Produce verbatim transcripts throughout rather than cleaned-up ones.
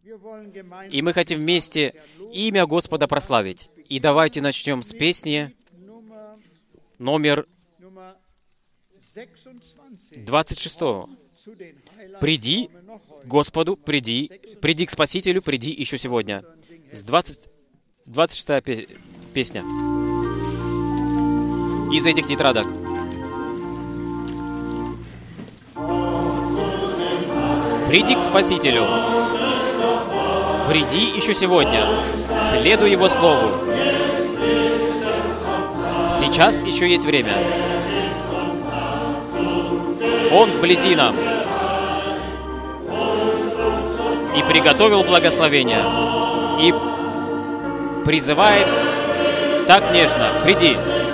И мы хотим вместе имя Господа прославить. И давайте начнем с песни номер двадцать шесть. «Приди к Господу, приди, приди к Спасителю, приди еще сегодня». С двадцать, двадцать шестая песня из этих тетрадок. «Приди к Спасителю, приди еще сегодня, следуй Его Слову. Сейчас еще есть время. Он вблизи нам и приготовил благословение, и призывает так нежно: приди».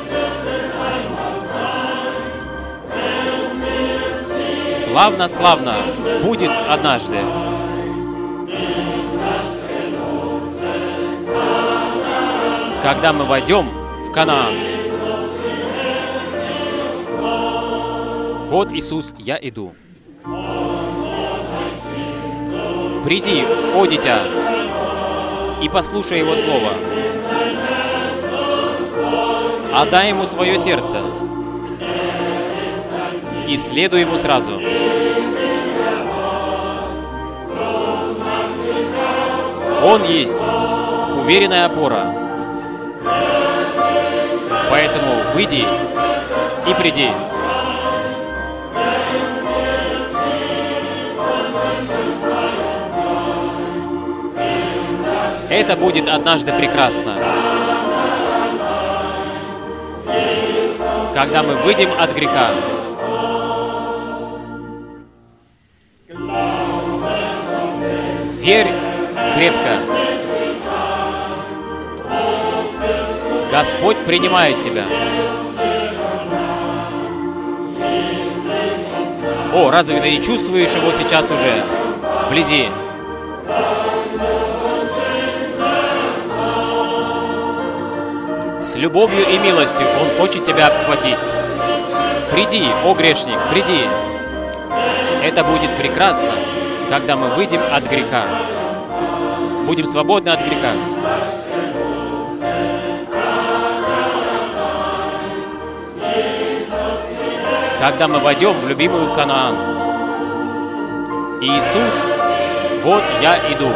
Славно, славно будет однажды. Когда мы войдем в Канаан. Вот Иисус, я иду. Приди, о дитя, и послушай Его Слово. Отдай Ему свое сердце и следуй Ему сразу. Он есть уверенная опора. Поэтому выйди и приди. Это будет однажды прекрасно, когда мы выйдем от греха. Верь крепко. Господь принимает тебя. О, разве ты не чувствуешь Его сейчас уже вблизи? С любовью и милостью Он хочет тебя обхватить. Приди, о грешник, приди. Это будет прекрасно, когда мы выйдем от греха. Будем свободны от греха. Когда мы войдем в любимую Канаан. Иисус, вот я иду.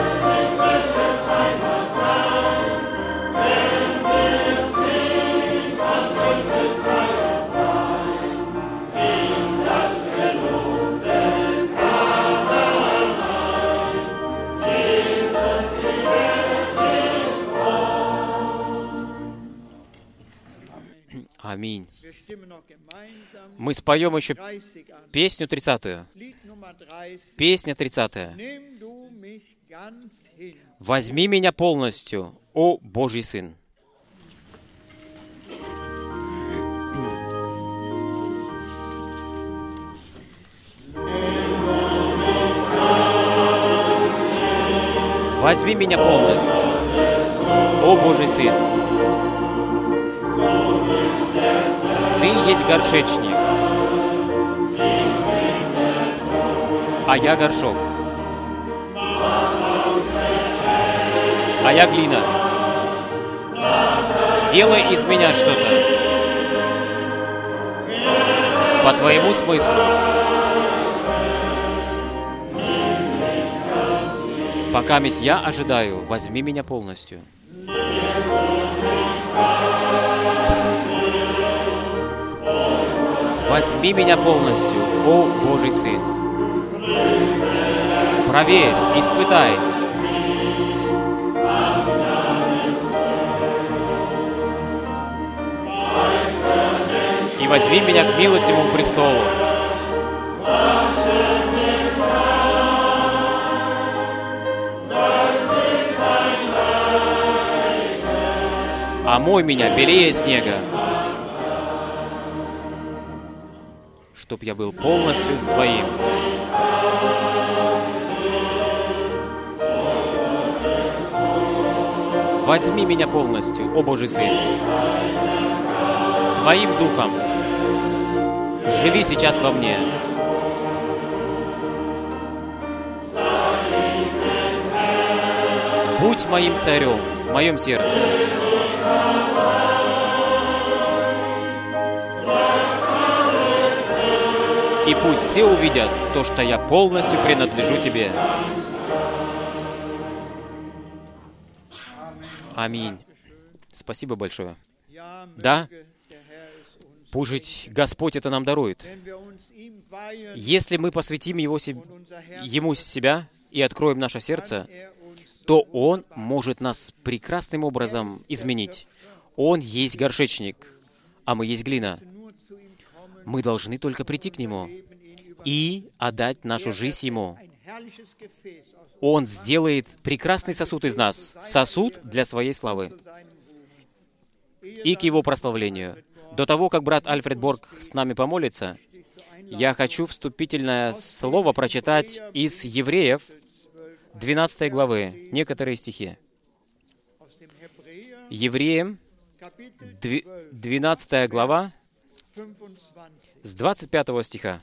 Аминь. Мы споем еще песню тридцатую. Песня тридцатая. «Возьми меня полностью, о Божий Сын». «Возьми меня полностью, о Божий Сын». Ты есть горшечник, а я горшок, а я глина. Сделай из меня что-то по Твоему смыслу. Пока месть я ожидаю, возьми меня полностью. Возьми меня полностью, о Божий Сын. Проверь, испытай. И возьми меня к милостивому престолу. Омой меня белее снега, чтоб я был полностью Твоим. Возьми меня полностью, о Божий Сын, Твоим Духом. Живи сейчас во мне. будь моим царем в моем сердце. И пусть все увидят то, что я полностью принадлежу Тебе. Аминь. Спасибо большое. Да, пусть Господь это нам дарует. Если мы посвятим Его, Ему себя и откроем наше сердце, то Он может нас прекрасным образом изменить. Он есть горшечник, а мы есть глина. Мы должны только прийти к Нему и отдать нашу жизнь Ему. Он сделает прекрасный сосуд из нас, сосуд для Своей славы и к Его прославлению. До того, как брат Альфред Борг с нами помолится, я хочу вступительное слово прочитать из Евреев, двенадцатой главы, некоторые стихи. Евреям, двенадцатая глава, с двадцать пятого стиха.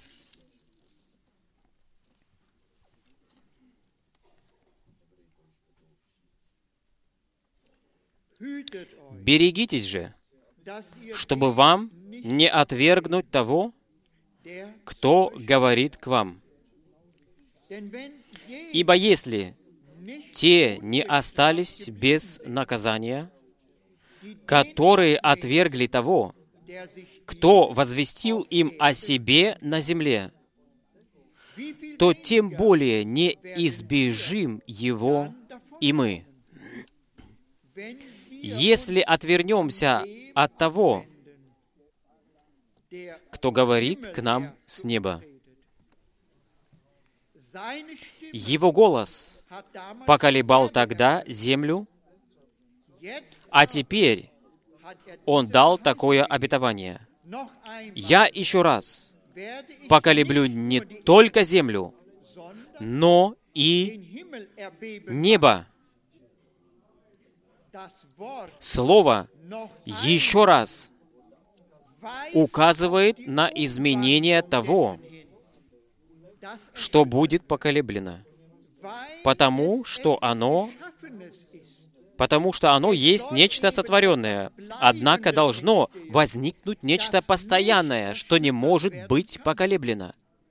«Берегитесь же, чтобы вам не отвергнуть того, кто говорит к вам. Ибо если те не остались без наказания, которые отвергли того, кто возвестил им о себе на земле, то тем более не избежим его и мы. Если отвернемся от того, кто говорит к нам с неба. Его голос поколебал тогда землю, а теперь Он дал такое обетование. Я еще раз поколеблю не только землю, но и небо. Слово еще раз указывает на изменение того, что будет поколеблено, потому что оно, потому что оно есть нечто сотворенное, однако должно возникнуть нечто постоянное, что не может быть поколеблено.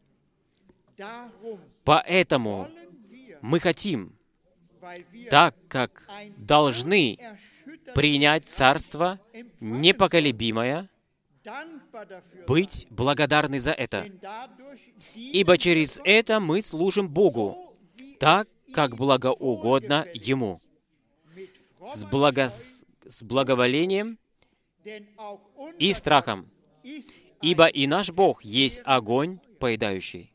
Поэтому мы хотим, так как должны принять Царство непоколебимое, быть благодарны за это. Ибо через это мы служим Богу, так, как благоугодно Ему, с, благо... с благоволением и страхом. Ибо и наш Бог есть огонь поедающий.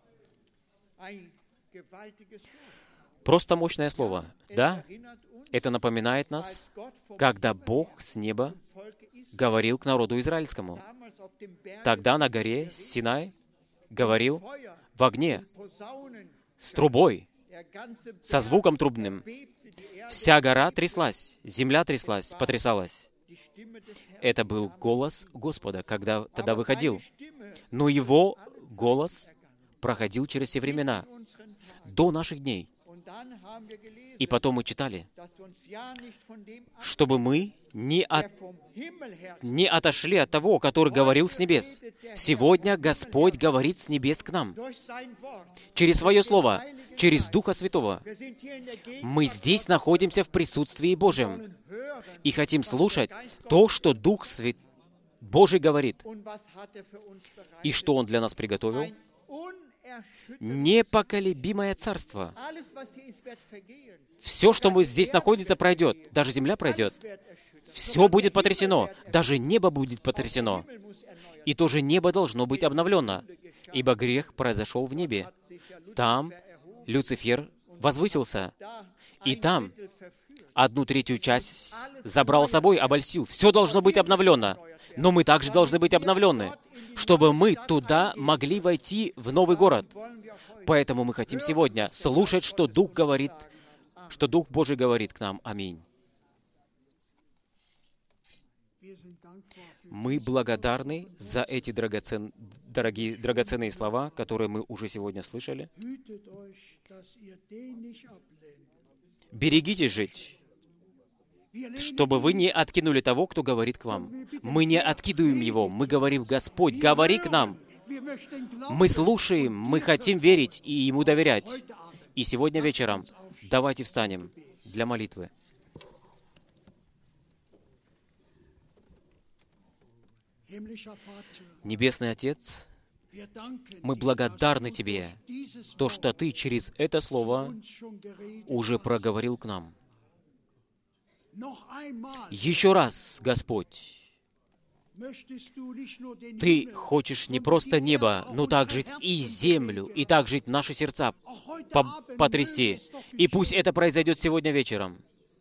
Просто мощное слово, да? Это напоминает нас, когда Бог с неба говорил к народу израильскому. Тогда на горе Синай говорил в огне, с трубой, со звуком трубным. Вся гора тряслась, земля тряслась, потрясалась. Это был голос Господа, когда тогда выходил. Но Его голос проходил через все времена, до наших дней. И потом мы читали, чтобы мы не, от... не отошли от того, который говорил с небес. Сегодня Господь говорит с небес к нам. Через Свое Слово, через Духа Святого. Мы здесь находимся в присутствии Божьем и хотим слушать то, что Дух Свят... Божий говорит. И что Он для нас приготовил? Непоколебимое царство. Все, что мы здесь находится, пройдет. Даже земля пройдет. Все будет потрясено. Даже небо будет потрясено. И тоже небо должно быть обновлено. Ибо грех произошел в небе. Там Люцифер возвысился. И там одну третью часть забрал с собой, обольстил. Все должно быть обновлено. Но мы также должны быть обновлены, чтобы мы туда могли войти в новый город. Поэтому мы хотим сегодня слушать, что Дух говорит, что Дух Божий говорит к нам. Аминь. Мы благодарны за эти драгоцен... дорогие, драгоценные слова, которые мы уже сегодня слышали. Берегите жить, чтобы вы не откинули того, кто говорит к вам. Мы не откидываем его, мы говорим: Господь, говори к нам. Мы слушаем, мы хотим верить и Ему доверять. И сегодня вечером давайте встанем для молитвы. Небесный Отец, мы благодарны Тебе, то, что Ты через это слово уже проговорил к нам. Еще раз, Господь, Ты хочешь не просто небо, но также и землю, и также наши сердца потрясти. И пусть это произойдет сегодня вечером.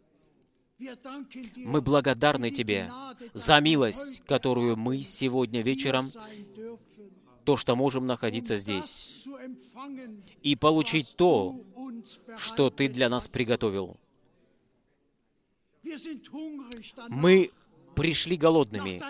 Мы благодарны Тебе за милость, которую мы сегодня вечером, то, что можем находиться здесь, и получить то, что Ты для нас приготовил. Мы пришли голодными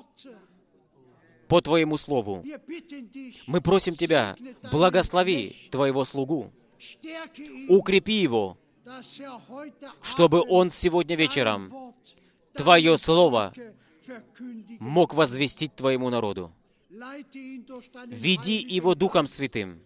по Твоему Слову. Мы просим Тебя, благослови Твоего слугу, укрепи его, чтобы он сегодня вечером Твое Слово мог возвестить Твоему народу. Веди его Духом Святым.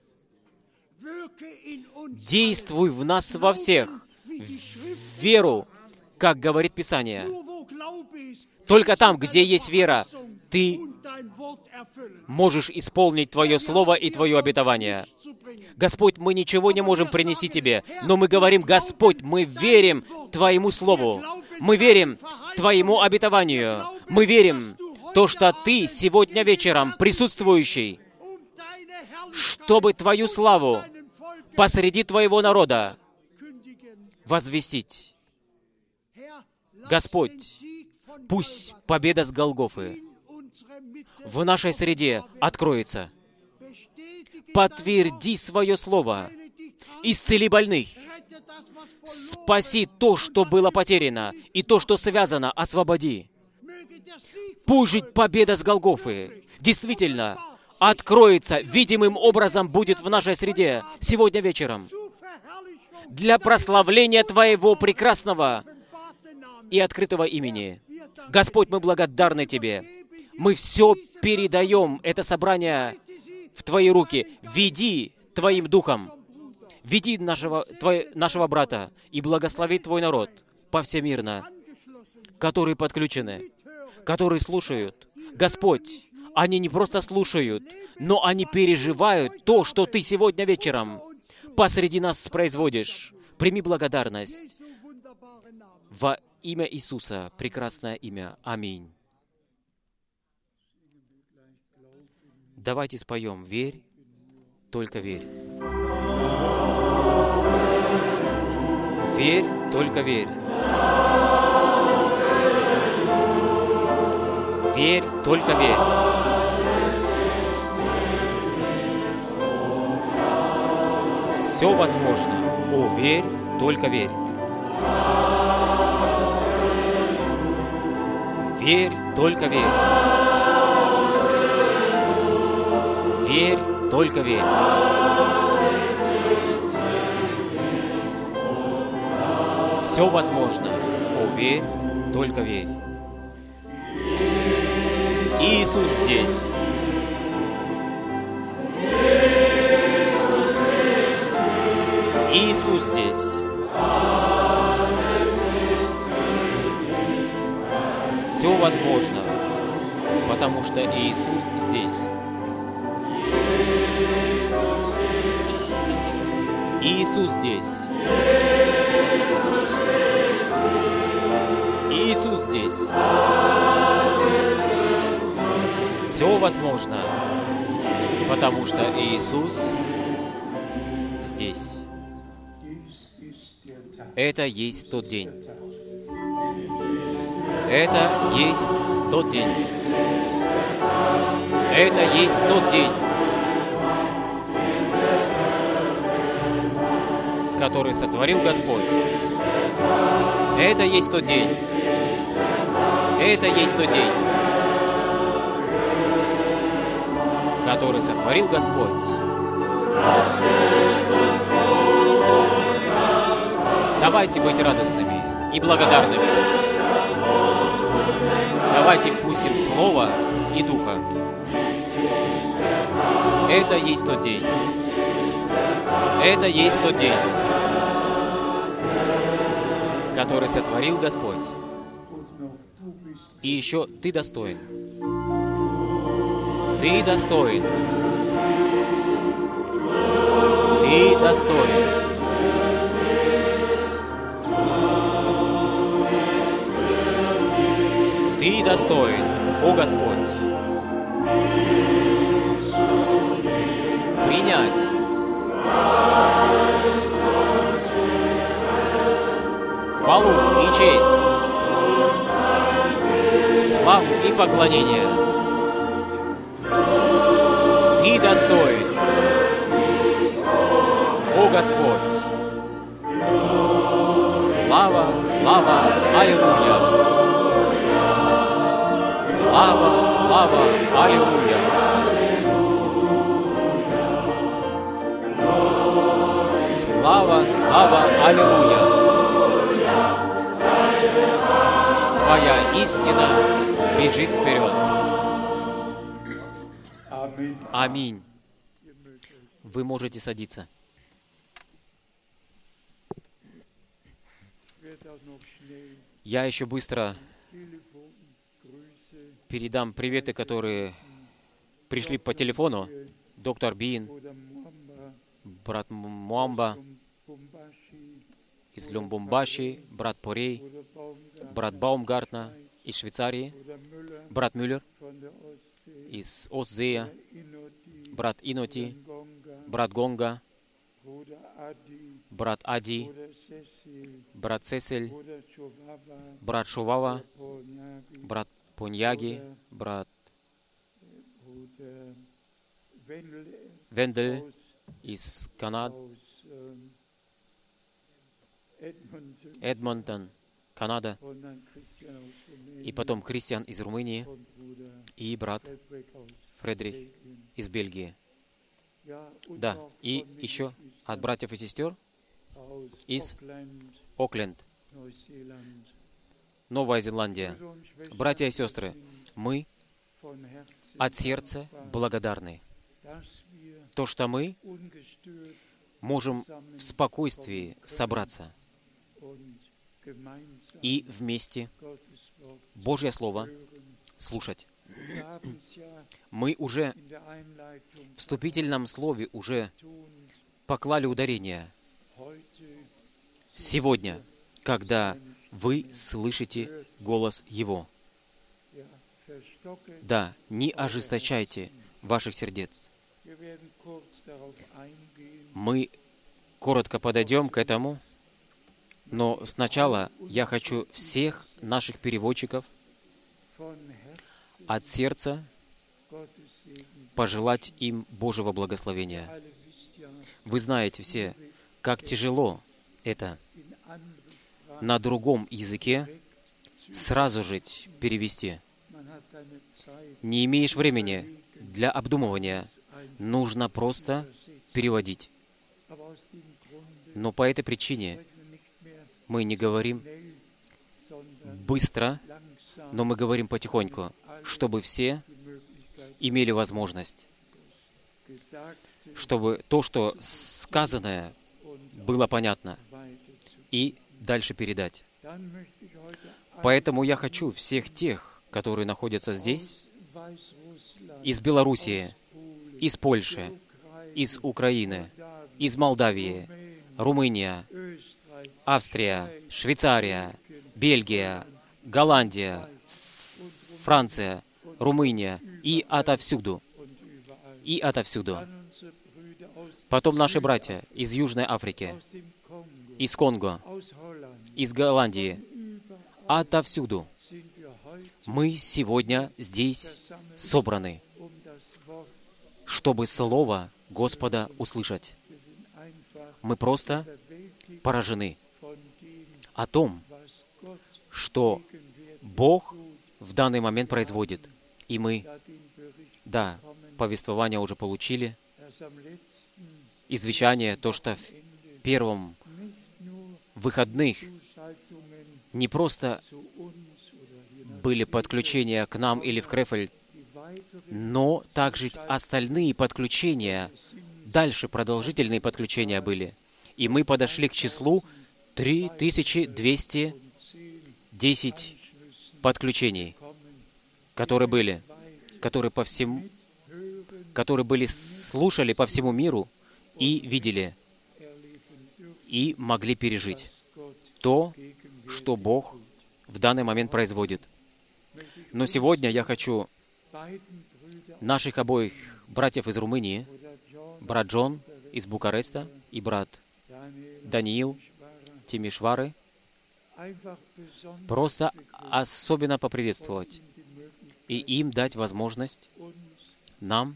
Действуй в нас во всех в веру, как говорит Писание. Только там, где есть вера, Ты можешь исполнить Твое Слово и Твое обетование. Господь, мы ничего не можем принести Тебе, но мы говорим: Господь, мы верим Твоему Слову, мы верим Твоему обетованию, мы верим то, что Ты сегодня вечером присутствующий, чтобы Твою славу посреди Твоего народа возвестить. Господь, пусть победа с Голгофы в нашей среде откроется. Подтверди свое слово. Исцели больных. Спаси то, что было потеряно, и то, что связано, освободи. Пусть победа с Голгофы действительно откроется, видимым образом будет в нашей среде сегодня вечером для прославления Твоего прекрасного и открытого имени. Господь, мы благодарны Тебе. Мы все передаем, это собрание, в Твои руки. Веди Твоим Духом. Веди нашего, твой, нашего брата и благослови Твой народ повсемирно, которые подключены, которые слушают. Господь, они не просто слушают, но они переживают то, что Ты сегодня вечером посреди нас производишь. Прими благодарность. Во имя Иисуса, прекрасное имя. Аминь. Давайте споем: «Верь, только верь». Верь, только верь. Верь, только верь. Все возможно. О, верь, только верь. Верь, только верь. Верь, только верь. Все возможно. О, верь, только верь. Иисус здесь. Иисус здесь. Все возможно, потому что Иисус здесь. Иисус здесь. Иисус здесь. Все возможно, потому что Иисус здесь. Это есть тот день. Это есть тот день. Это есть тот день, который сотворил Господь. Это есть тот день. Это есть тот день, который сотворил Господь. Давайте быть радостными и благодарными. Давайте вкусим Слова и Духа. Это есть тот день. Это есть тот день, который сотворил Господь. И еще ты достоин. Ты достоин. Ты достоин. Ты достоин, о Господь, принять хвалу и честь, славу и поклонение. Ты достоин, о Господь. Слава, слава, аллилуйя. Слава, слава, аллилуйя. Слава, слава, аллилуйя. Твоя истина бежит вперед. Аминь. Вы можете садиться. Я еще быстро передам приветы, которые пришли по телефону. Доктор Бин, брат Муамба из Люмбумбаши, брат Порей, брат Баумгартна из Швейцарии, брат Мюллер из Остзея, брат Иноти, брат Гонга, брат Ади, брат Сесель, брат Шувава, брат Поньяги, брат Вендель из Канады, Эдмонтон, Канада, и потом Кристиан из Румынии и брат Фредрих из Бельгии. Да, и еще от братьев и сестер из Окленд, Новая Зеландия. Братья и сестры, мы от сердца благодарны. То, что мы можем в спокойствии собраться и вместе Божье Слово слушать. Мы уже в вступительном слове уже поклали ударение. Сегодня, когда вы слышите голос Его. Да, не ожесточайте ваших сердец. Мы коротко подойдем к этому, но сначала я хочу всех наших переводчиков от сердца пожелать им Божьего благословения. Вы знаете все, как тяжело это на другом языке сразу же перевести. Не имеешь времени для обдумывания, нужно просто переводить. Но по этой причине мы не говорим быстро, но мы говорим потихоньку, чтобы все имели возможность, чтобы то, что сказанное, было понятно, и дальше передать. Поэтому я хочу всех тех, которые находятся здесь, из Белоруссии, из Польши, из Украины, из Молдавии, Румыния, Австрия, Швейцария, Бельгия, Голландия, Франция, Румыния и отовсюду, и отовсюду. Потом наши братья из Южной Африки, из Конго, из Голландии, отовсюду. Мы сегодня здесь собраны, чтобы Слово Господа услышать. Мы просто поражены о том, что Бог в данный момент производит. И мы, да, повествование уже получили, извещание, то, что в первом выходных не просто были подключения к нам или в Крефельд, но также остальные подключения, дальше продолжительные подключения были. И мы подошли к числу три тысячи двести десять подключений, которые были, которые по всему, которые были, слушали по всему миру и видели, и могли пережить то, что Бог в данный момент производит. Но сегодня я хочу наших обоих братьев из Румынии, брат Джон из Букареста и брат Даниил Тимишвары, просто особенно поприветствовать и им дать возможность нам,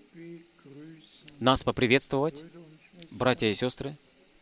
нас поприветствовать, братья и сестры,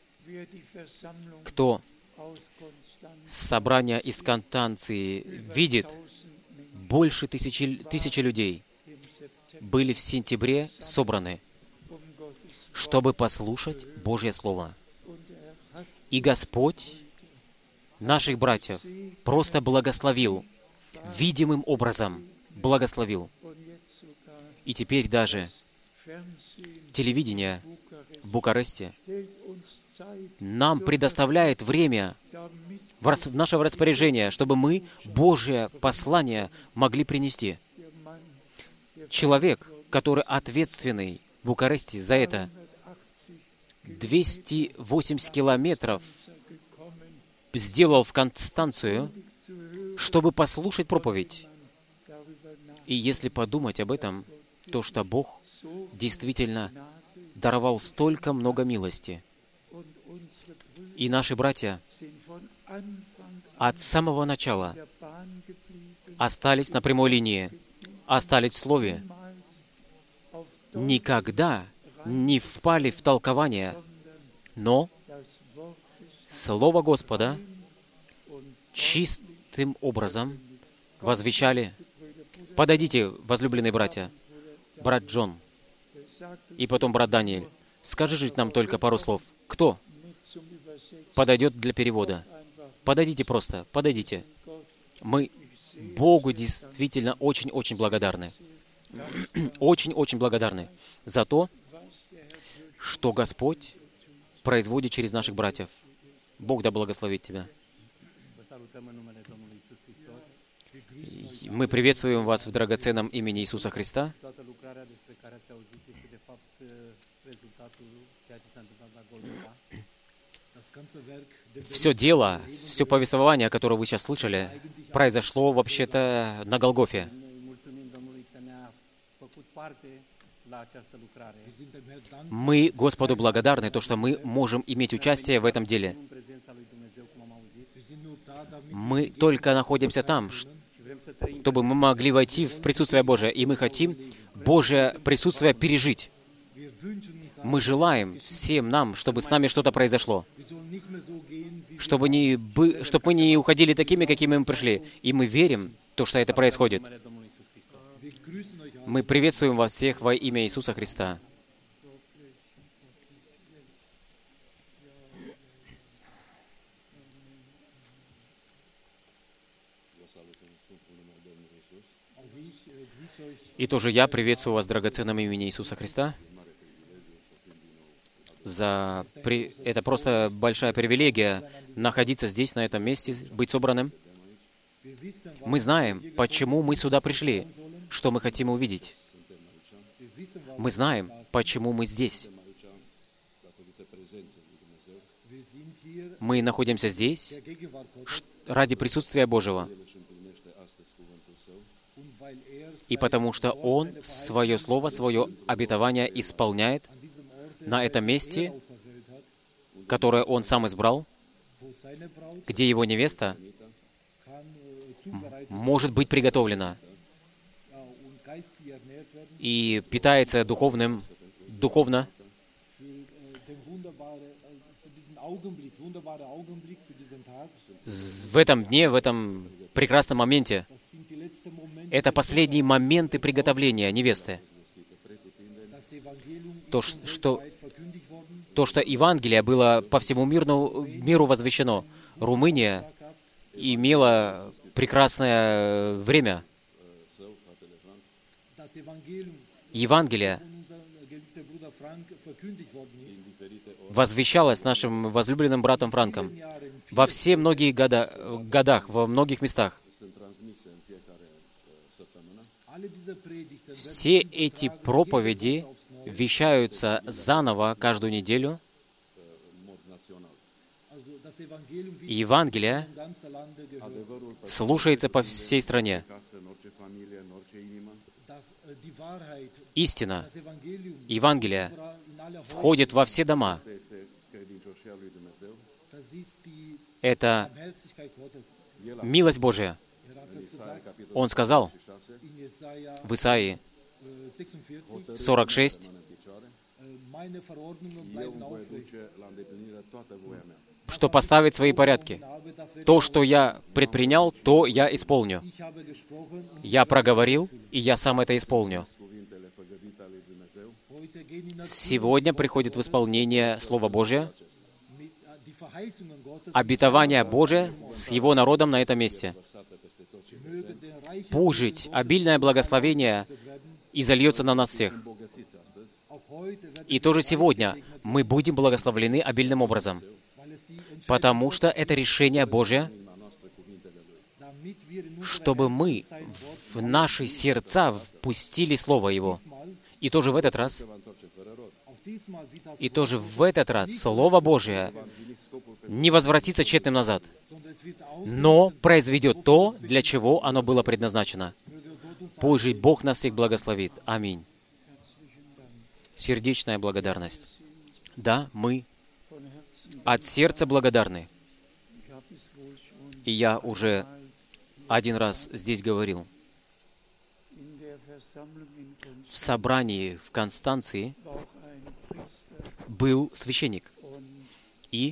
кто собрание из Констанции видит, больше тысячи, тысячи людей были в сентябре собраны, чтобы послушать Божье Слово. И Господь наших братьев просто благословил, видимым образом благословил. И теперь даже телевидение в Букаресте нам предоставляет время в наше распоряжение, чтобы мы Божье послание могли принести. Человек, который ответственный в Букаресте за это, двести восемьдесят километров сделал в Констанцию, чтобы послушать проповедь. И если подумать об этом, то что Бог действительно даровал столько много милости. И наши братья от самого начала остались на прямой линии, остались в Слове, никогда не впали в толкование, но Слово Господа чистым образом возвещали. Подойдите, возлюбленные братья, брат Джон, и потом брат Даниэль, скажите нам только пару слов. Кто подойдет для перевода? Подойдите просто, подойдите. Мы Богу действительно очень-очень благодарны. Очень-очень благодарны за то, что Господь производит через наших братьев. Бог да благословит тебя. Мы приветствуем вас в драгоценном имени Иисуса Христа. Все дело, все повествование, которое вы сейчас слышали, произошло вообще-то на Голгофе. Мы Господу благодарны, то, что мы можем иметь участие в этом деле. Мы только находимся там, чтобы мы могли войти в присутствие Божие, и мы хотим Божье присутствие пережить. Мы желаем всем нам, чтобы с нами что-то произошло, чтобы, не, чтобы мы не уходили такими, какими мы пришли. И мы верим, то, что это происходит. Мы приветствуем вас всех во имя Иисуса Христа. И тоже я приветствую вас в драгоценном имени Иисуса Христа. За при... Это просто большая привилегия находиться здесь, на этом месте, быть собранным. Мы знаем, почему мы сюда пришли, что мы хотим увидеть. Мы знаем, почему мы здесь. Мы находимся здесь ради присутствия Божьего. И потому что Он свое слово, свое обетование исполняет на этом месте, которое Он сам избрал, где Его невеста может быть приготовлена и питается духовным, духовно, в этом дне, в этом прекрасном моменте. Это последние моменты приготовления невесты. То, что, то, что Евангелие было по всему миру, миру возвещено. Румыния имела прекрасное время. Евангелие возвещалось нашим возлюбленным братом Франком во все многие года, годах, во многих местах. Все эти проповеди вещаются заново каждую неделю. Евангелие слушается по всей стране. Истина, Евангелие входит во все дома. Это милость Божия. Он сказал в Исаии сорок шесть, что поставит свои порядки. То, что я предпринял, то я исполню. Я проговорил, и я сам это исполню. Сегодня приходит в исполнение Слово Божие, обетование Божие с Его народом на этом месте. Пусть обильное благословение изольется на нас всех. И тоже сегодня мы будем благословлены обильным образом, потому что это решение Божие, чтобы мы в наши сердца впустили Слово Его. И тоже в этот раз, и тоже в этот раз Слово Божие не возвратится тщетным назад, но произведет то, для чего оно было предназначено. Пусть же Бог нас всех благословит. Аминь. Сердечная благодарность. Да, мы от сердца благодарны. И я уже один раз здесь говорил. В собрании в Констанции был священник и,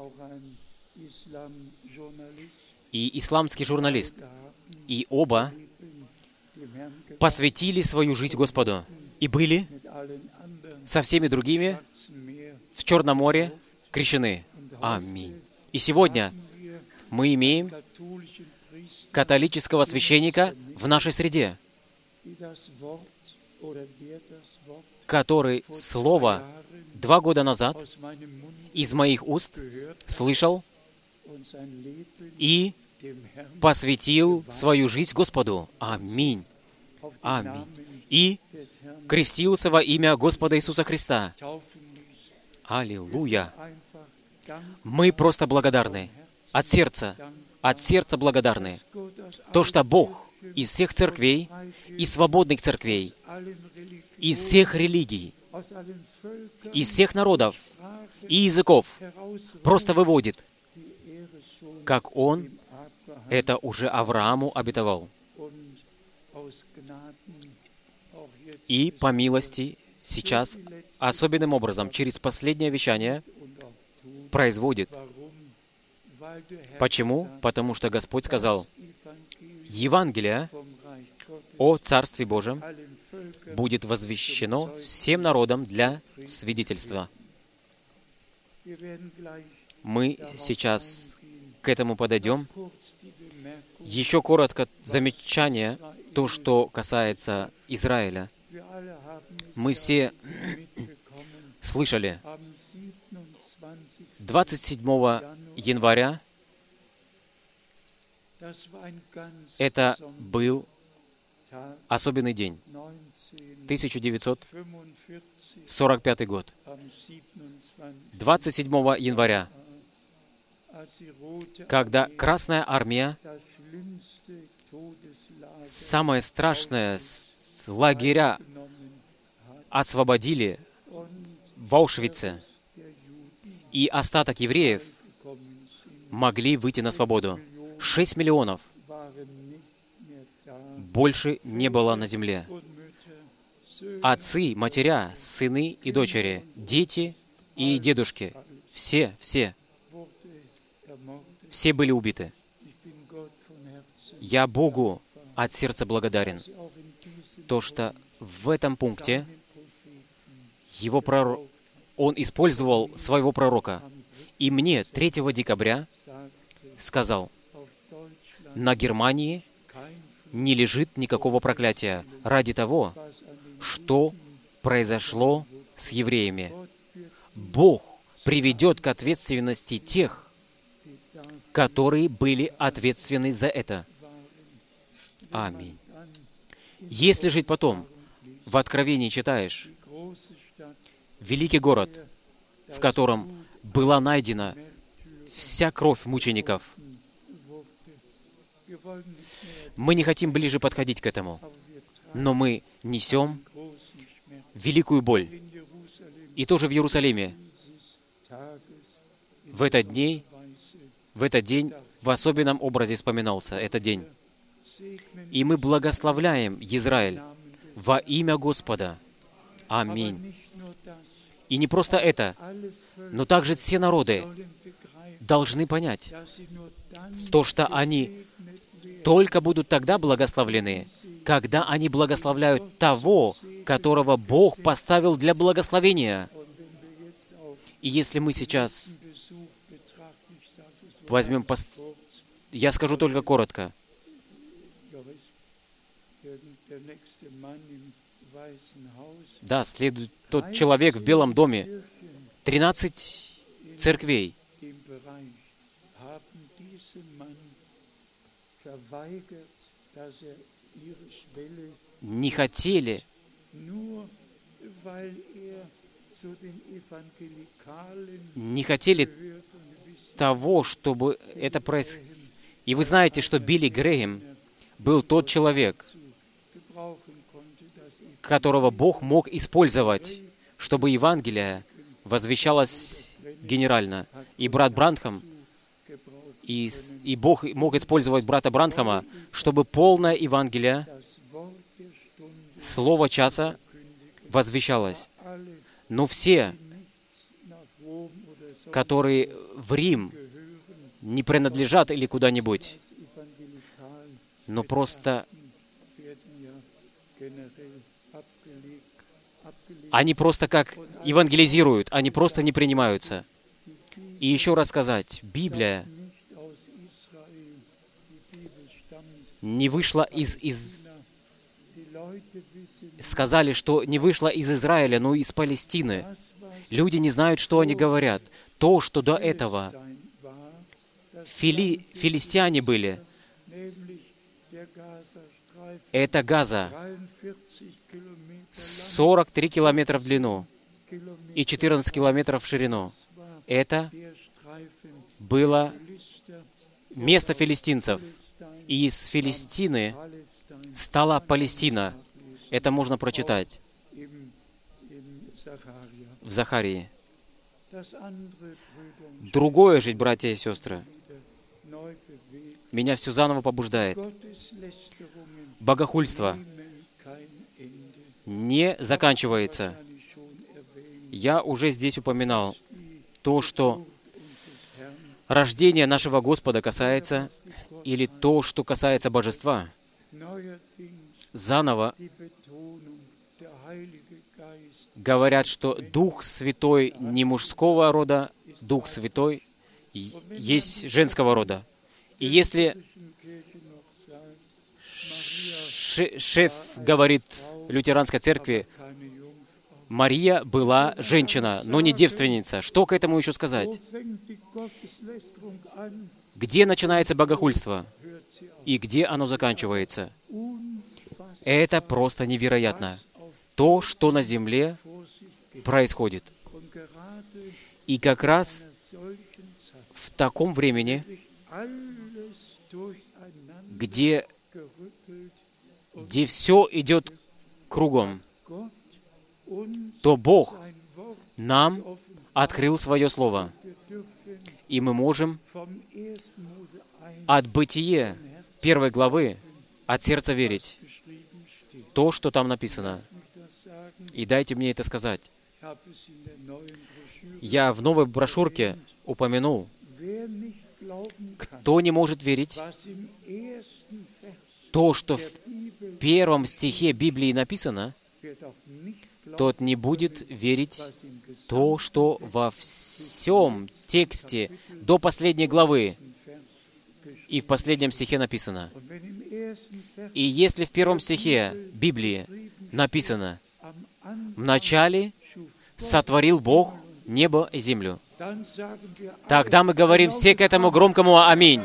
и исламский журналист. И оба посвятили свою жизнь Господу и были со всеми другими в Черном море крещены. Аминь. И сегодня мы имеем католического священника в нашей среде, который слово два года назад из моих уст слышал и посвятил свою жизнь Господу. Аминь. Аминь. И крестился во имя Господа Иисуса Христа. Аллилуйя. Мы просто благодарны. От сердца, от сердца благодарны. То, что Бог из всех церквей, из свободных церквей, из всех религий, из всех народов и языков просто выводит, как Он это уже Аврааму обетовал. И по милости сейчас особенным образом через последнее вещание производит. Почему? Потому что Господь сказал, Евангелие о Царстве Божьем будет возвещено всем народам для свидетельства. Мы сейчас к этому подойдем. Еще коротко замечание, то, что касается Израиля. Мы все слышали, двадцать седьмого января это был особенный день, тысяча девятьсот сорок пятый год. двадцать седьмого января, когда Красная Армия, самое страшное лагеря освободили в Аушвице, и остаток евреев могли выйти на свободу. Шесть миллионов больше не было на земле. Отцы, матеря, сыны и дочери, дети и дедушки, все, все, все были убиты. Я Богу от сердца благодарен, то, что в этом пункте Его пророк, Он использовал своего пророка. И мне третьего декабря сказал, на Германии не лежит никакого проклятия ради того, что произошло с евреями. Бог приведет к ответственности тех, которые были ответственны за это. Аминь. Если жить потом, в Откровении читаешь, великий город, в котором была найдена вся кровь мучеников. Мы не хотим ближе подходить к этому, но мы несем великую боль. И тоже в Иерусалиме. В этот день, в этот день в особенном образе вспоминался этот день. И мы благословляем Израиль во имя Господа. Аминь. И не просто это, но также все народы должны понять то, что они только будут тогда благословлены, когда они благословляют того, которого Бог поставил для благословения. И если мы сейчас возьмем... Пос... Я скажу только коротко. Да, следует тот человек в Белом доме. Тринадцать церквей не хотели не хотели того, чтобы это происходило. И вы знаете, что Билли Грэхэм был тот человек, которого Бог мог использовать, чтобы Евангелие возвещалось генерально. И брат Бранхам, и, и Бог мог использовать брата Бранхама, чтобы полное Евангелие, слово часа, возвещалось. Но все, которые в Рим не принадлежат или куда-нибудь, но просто они просто как евангелизируют, они просто не принимаются. И еще раз сказать, Библия не вышла из... из... Сказали, что не вышла из Израиля, но из Палестины. Люди не знают, что они говорят. То, что до этого фили... филистяне были, это Газа, сорок три километра в длину и четырнадцать километров в ширину. Это было место филистимцев. И из Филистины стала Палестина. Это можно прочитать в Захарии. Другое жить, братья и сестры, меня все заново побуждает. Богохульство не заканчивается. Я уже здесь упоминал то, что рождение нашего Господа касается, или то, что касается божества. Заново говорят, что Дух Святой не мужского рода, Дух Святой есть женского рода. И если шеф говорит лютеранской церкви, Мария была женщина, но не девственница. Что к этому еще сказать? Где начинается богохульство? И где оно заканчивается? Это просто невероятно. То, что на земле происходит. И как раз в таком времени, где, где все идет кругом, то Бог нам открыл Свое Слово. И мы можем от Бытия первой главы от сердца верить то, что там написано. И дайте мне это сказать. Я в новой брошюрке упомянул, кто не может верить, то, что в первом стихе Библии написано, тот не будет верить то, что во всем тексте до последней главы и в последнем стихе написано. И если в первом стихе Библии написано: «Вначале сотворил Бог небо и землю», тогда мы говорим все к этому громкому «Аминь».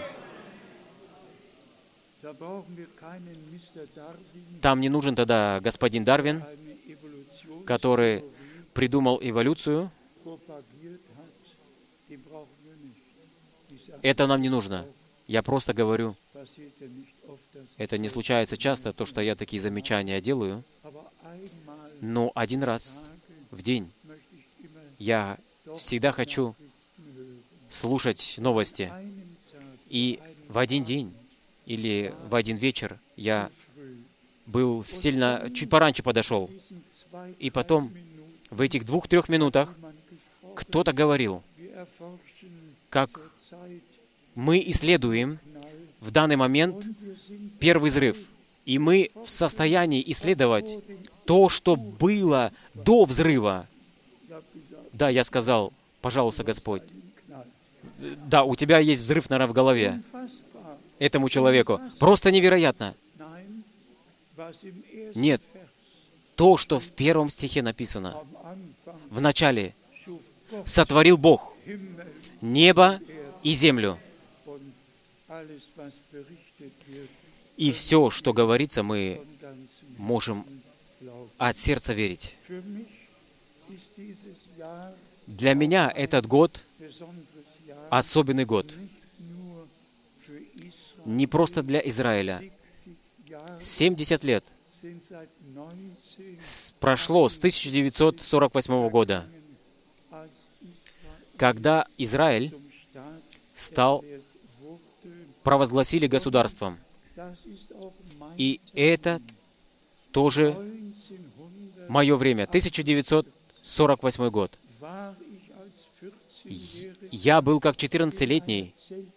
Там не нужен тогда господин Дарвин, который придумал эволюцию. Это нам не нужно. Я просто говорю, это не случается часто, то, что я такие замечания делаю, но один раз в день я всегда хочу слушать новости. И в один день или в один вечер я был сильно, чуть пораньше подошел. И потом в этих двух-трех минутах кто-то говорил, как мы исследуем в данный момент первый взрыв. И мы в состоянии исследовать то, что было до взрыва. Да, я сказал: пожалуйста, Господь. Да, у тебя есть взрыв, наверное, в голове. Этому человеку. Просто невероятно. Нет. То, что в первом стихе написано. Вначале сотворил Бог небо и землю. И все, что говорится, мы можем от сердца верить. Для меня этот год особенный год. Не просто для Израиля. семьдесят лет прошло с тысяча девятьсот сорок восьмого года, когда Израиль стал, провозгласили государством. И это тоже мое время, тысяча девятьсот сорок восьмой год. Я был как четырнадцатилетний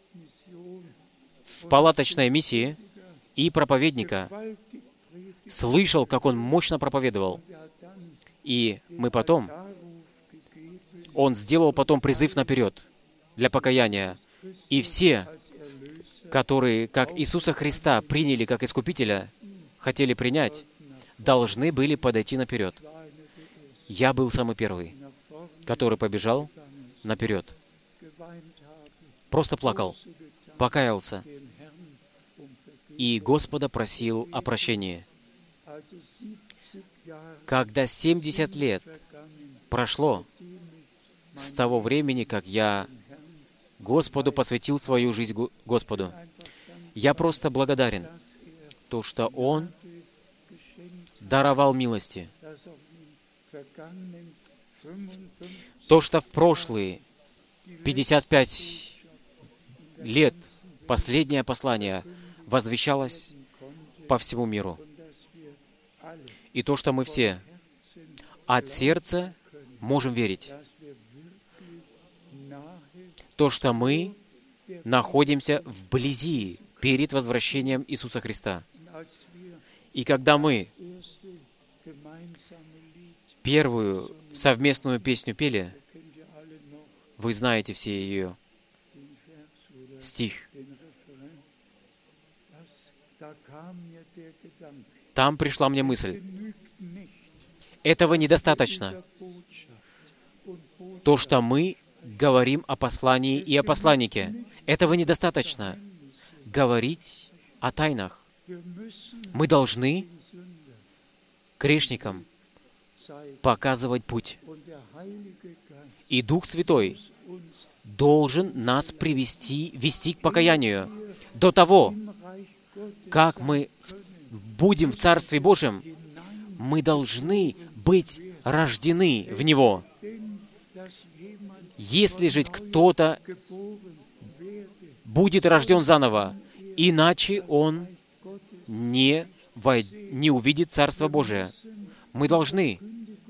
в палаточной миссии и проповедника. Слышал, как он мощно проповедовал. И мы потом, он сделал потом призыв наперед для покаяния. И все, которые, как Иисуса Христа, приняли как Искупителя, хотели принять, должны были подойти наперед. Я был самый первый, который побежал наперед. Просто плакал, покаялся. И Господа просил о прощении. Когда семьдесят лет прошло с того времени, как я Господу посвятил свою жизнь Господу, я просто благодарен, то, что Он даровал милости. То, что в прошлые пятьдесят пять лет последнее послание возвещалось по всему миру. И то, что мы все от сердца можем верить. То, что мы находимся вблизи перед возвращением Иисуса Христа. И когда мы первую совместную песню пели, вы знаете все ее стих. Там пришла мне мысль. Этого недостаточно. То, что мы говорим о послании и о посланнике, этого недостаточно. Говорить о тайнах. Мы должны грешникам показывать путь. И Дух Святой должен нас привести, вести к покаянию. До того, как мы будем в Царстве Божьем, мы должны быть рождены в Него. Если же кто-то будет рожден заново, иначе он не, вой... не увидит Царство Божие. Мы должны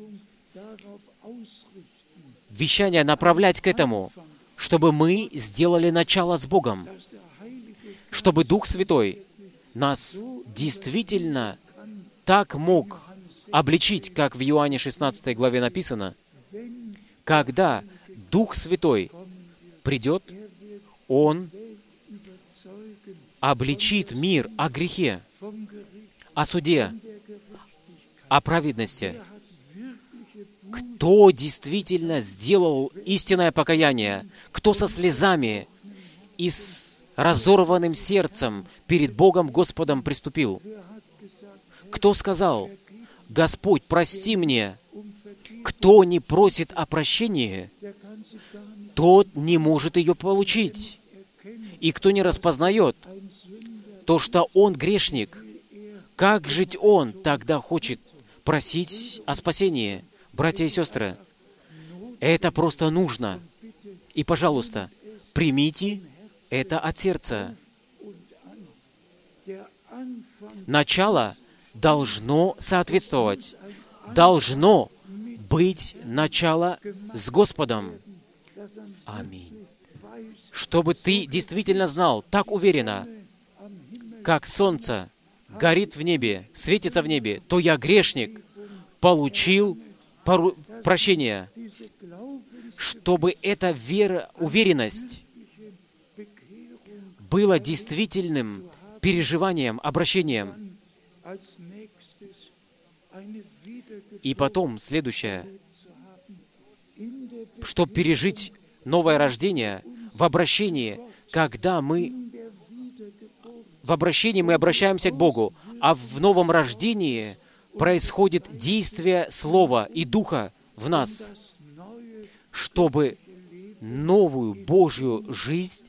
вещание направлять к этому, чтобы мы сделали начало с Богом, чтобы Дух Святой нас действительно так мог обличить, как в Иоанне шестнадцатой главе написано, когда Дух Святой придет, Он обличит мир о грехе, о суде, о праведности. Кто действительно сделал истинное покаяние? Кто со слезами и с разорванным сердцем перед Богом Господом приступил? Кто сказал: «Господь, прости мне»? Кто не просит о прощении, тот не может ее получить. И кто не распознает то, что он грешник, как жить он тогда хочет просить о спасении? Братья и сестры, это просто нужно. И, пожалуйста, примите это от сердца. Начало должно соответствовать, должно быть начало с Господом. Аминь. Чтобы ты действительно знал, так уверенно, как солнце горит в небе, светится в небе, то я грешник, получил пору- прощение. Чтобы эта вера, уверенность была действительным переживанием, обращением. И потом, следующее, чтобы пережить новое рождение в обращении, когда мы в обращении мы обращаемся к Богу, а в новом рождении происходит действие Слова и Духа в нас, чтобы новую Божью жизнь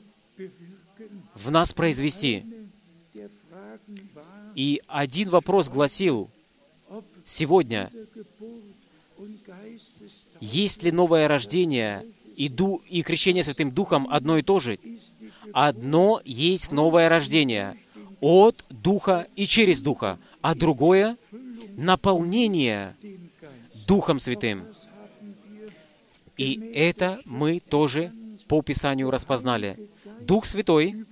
в нас произвести. И один вопрос гласил сегодня: есть ли новое рождение и, ду, и крещение Святым Духом одно и то же? Одно есть новое рождение от Духа и через Духа, а другое — наполнение Духом Святым. И это мы тоже по Писанию распознали. Дух Святой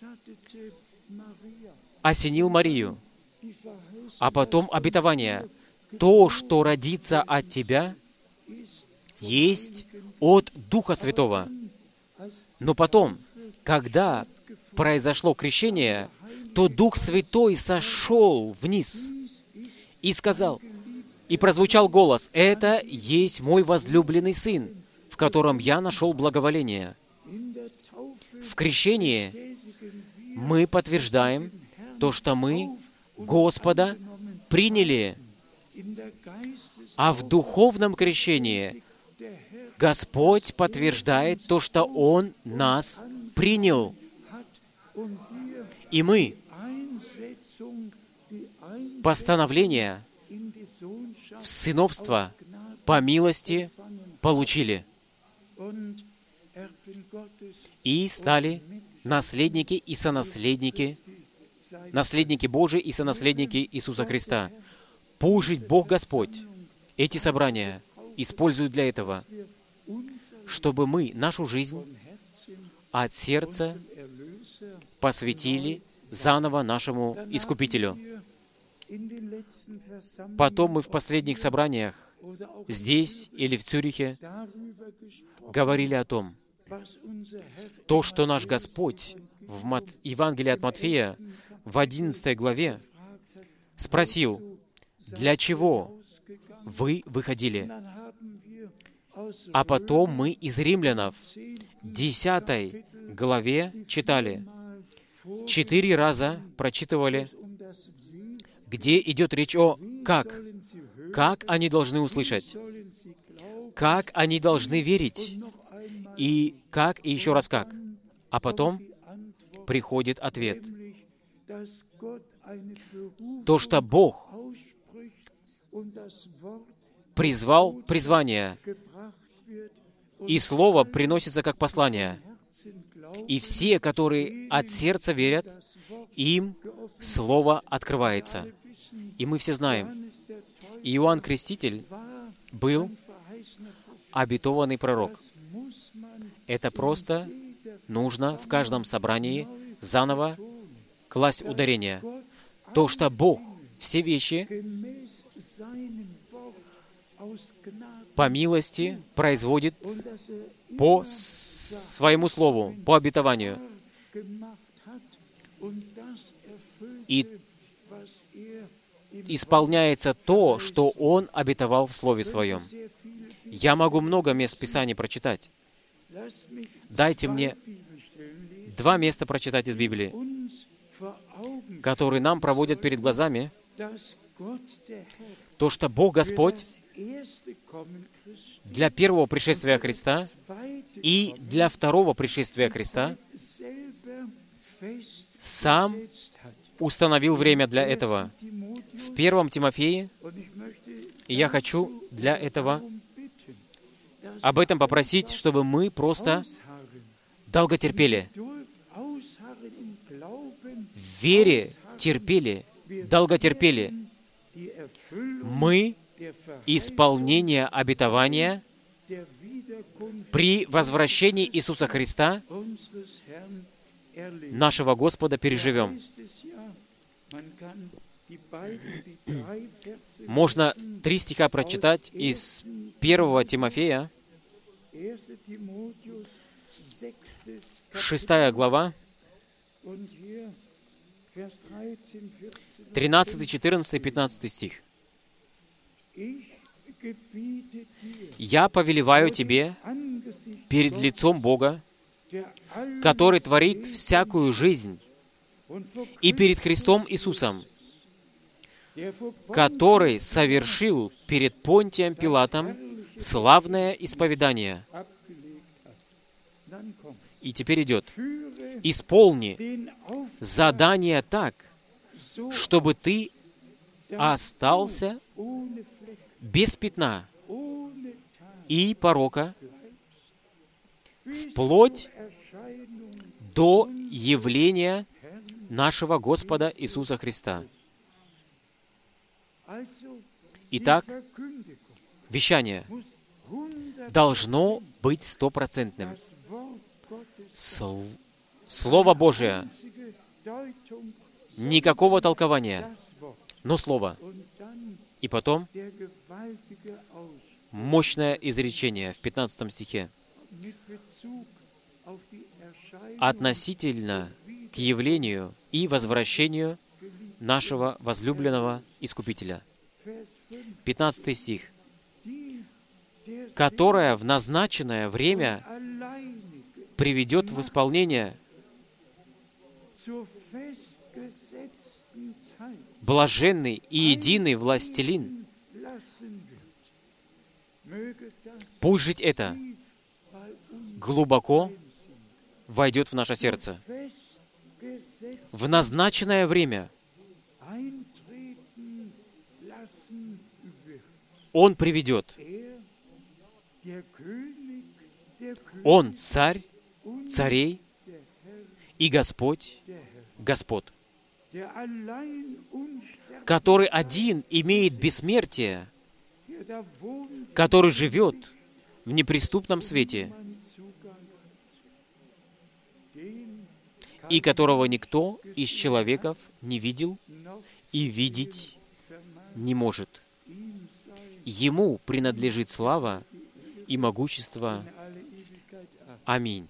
осенил Марию, а потом обетование. То, что родится от тебя, есть от Духа Святого. Но потом, когда произошло крещение, то Дух Святой сошел вниз и сказал, и прозвучал голос: «Это есть мой возлюбленный Сын, в котором я нашел благоволение». В крещении мы подтверждаем то, что мы Господа приняли, а в духовном крещении Господь подтверждает то, что Он нас принял. И мы постановление в сыновство по милости получили и стали наследники и сонаследники, наследники Божии и сонаследники Иисуса Христа. Пусть Бог Господь эти собрания использует для этого, чтобы мы нашу жизнь от сердца посвятили заново нашему Искупителю. Потом мы в последних собраниях, здесь или в Цюрихе, говорили о том, то, что наш Господь в Мат... Евангелии от Матфея в одиннадцатой главе спросил: «Для чего вы выходили?» А потом мы из Римлянов десятой главе читали, четыре раза прочитывали, где идет речь о «как». Как они должны услышать, как они должны верить, и как, и еще раз как. А потом приходит ответ. То, что Бог призвал призвание, и Слово приносится как послание. И все, которые от сердца верят, им Слово открывается. И мы все знаем, Иоанн Креститель был обетованный пророк. Это просто нужно в каждом собрании заново класть ударение. То, что Бог все вещи по милости производит по своему слову, по обетованию. И исполняется то, что Он обетовал в Слове Своем. Я могу много мест Писаний прочитать. Дайте мне два места прочитать из Библии, которые нам проводят перед глазами то, что Бог Господь для первого пришествия Христа и для второго пришествия Христа сам установил время для этого. В первом Тимофее, и я хочу для этого об этом попросить, чтобы мы просто долготерпели, в вере терпели, долготерпели. Мы исполнение обетования при возвращении Иисуса Христа, нашего Господа, переживем. Можно три стиха прочитать из первого Тимофея, шестая глава, тринадцатый, четырнадцатый, пятнадцатый стих. «Я повелеваю тебе перед лицом Бога, который творит всякую жизнь, и перед Христом Иисусом, который совершил перед Понтием Пилатом славное исповедание». И теперь идет. «Исполни задание так, чтобы ты остался без пятна и порока вплоть до явления нашего Господа Иисуса Христа». Итак, вещание должно быть стопроцентным. Слово Божие. Никакого толкования, но Слово. И потом мощное изречение в пятнадцатом стихе относительно к явлению и возвращению нашего возлюбленного Искупителя. пятнадцатый стих. «Которое в назначенное время приведет в исполнение блаженный и единый властелин». Пусть жить это глубоко войдет в наше сердце. В назначенное время Он приведет. Он царь царей и Господь Господ, который один имеет бессмертие, который живет в неприступном свете и которого никто из человеков не видел и видеть не может. Ему принадлежит слава и могущество. Аминь.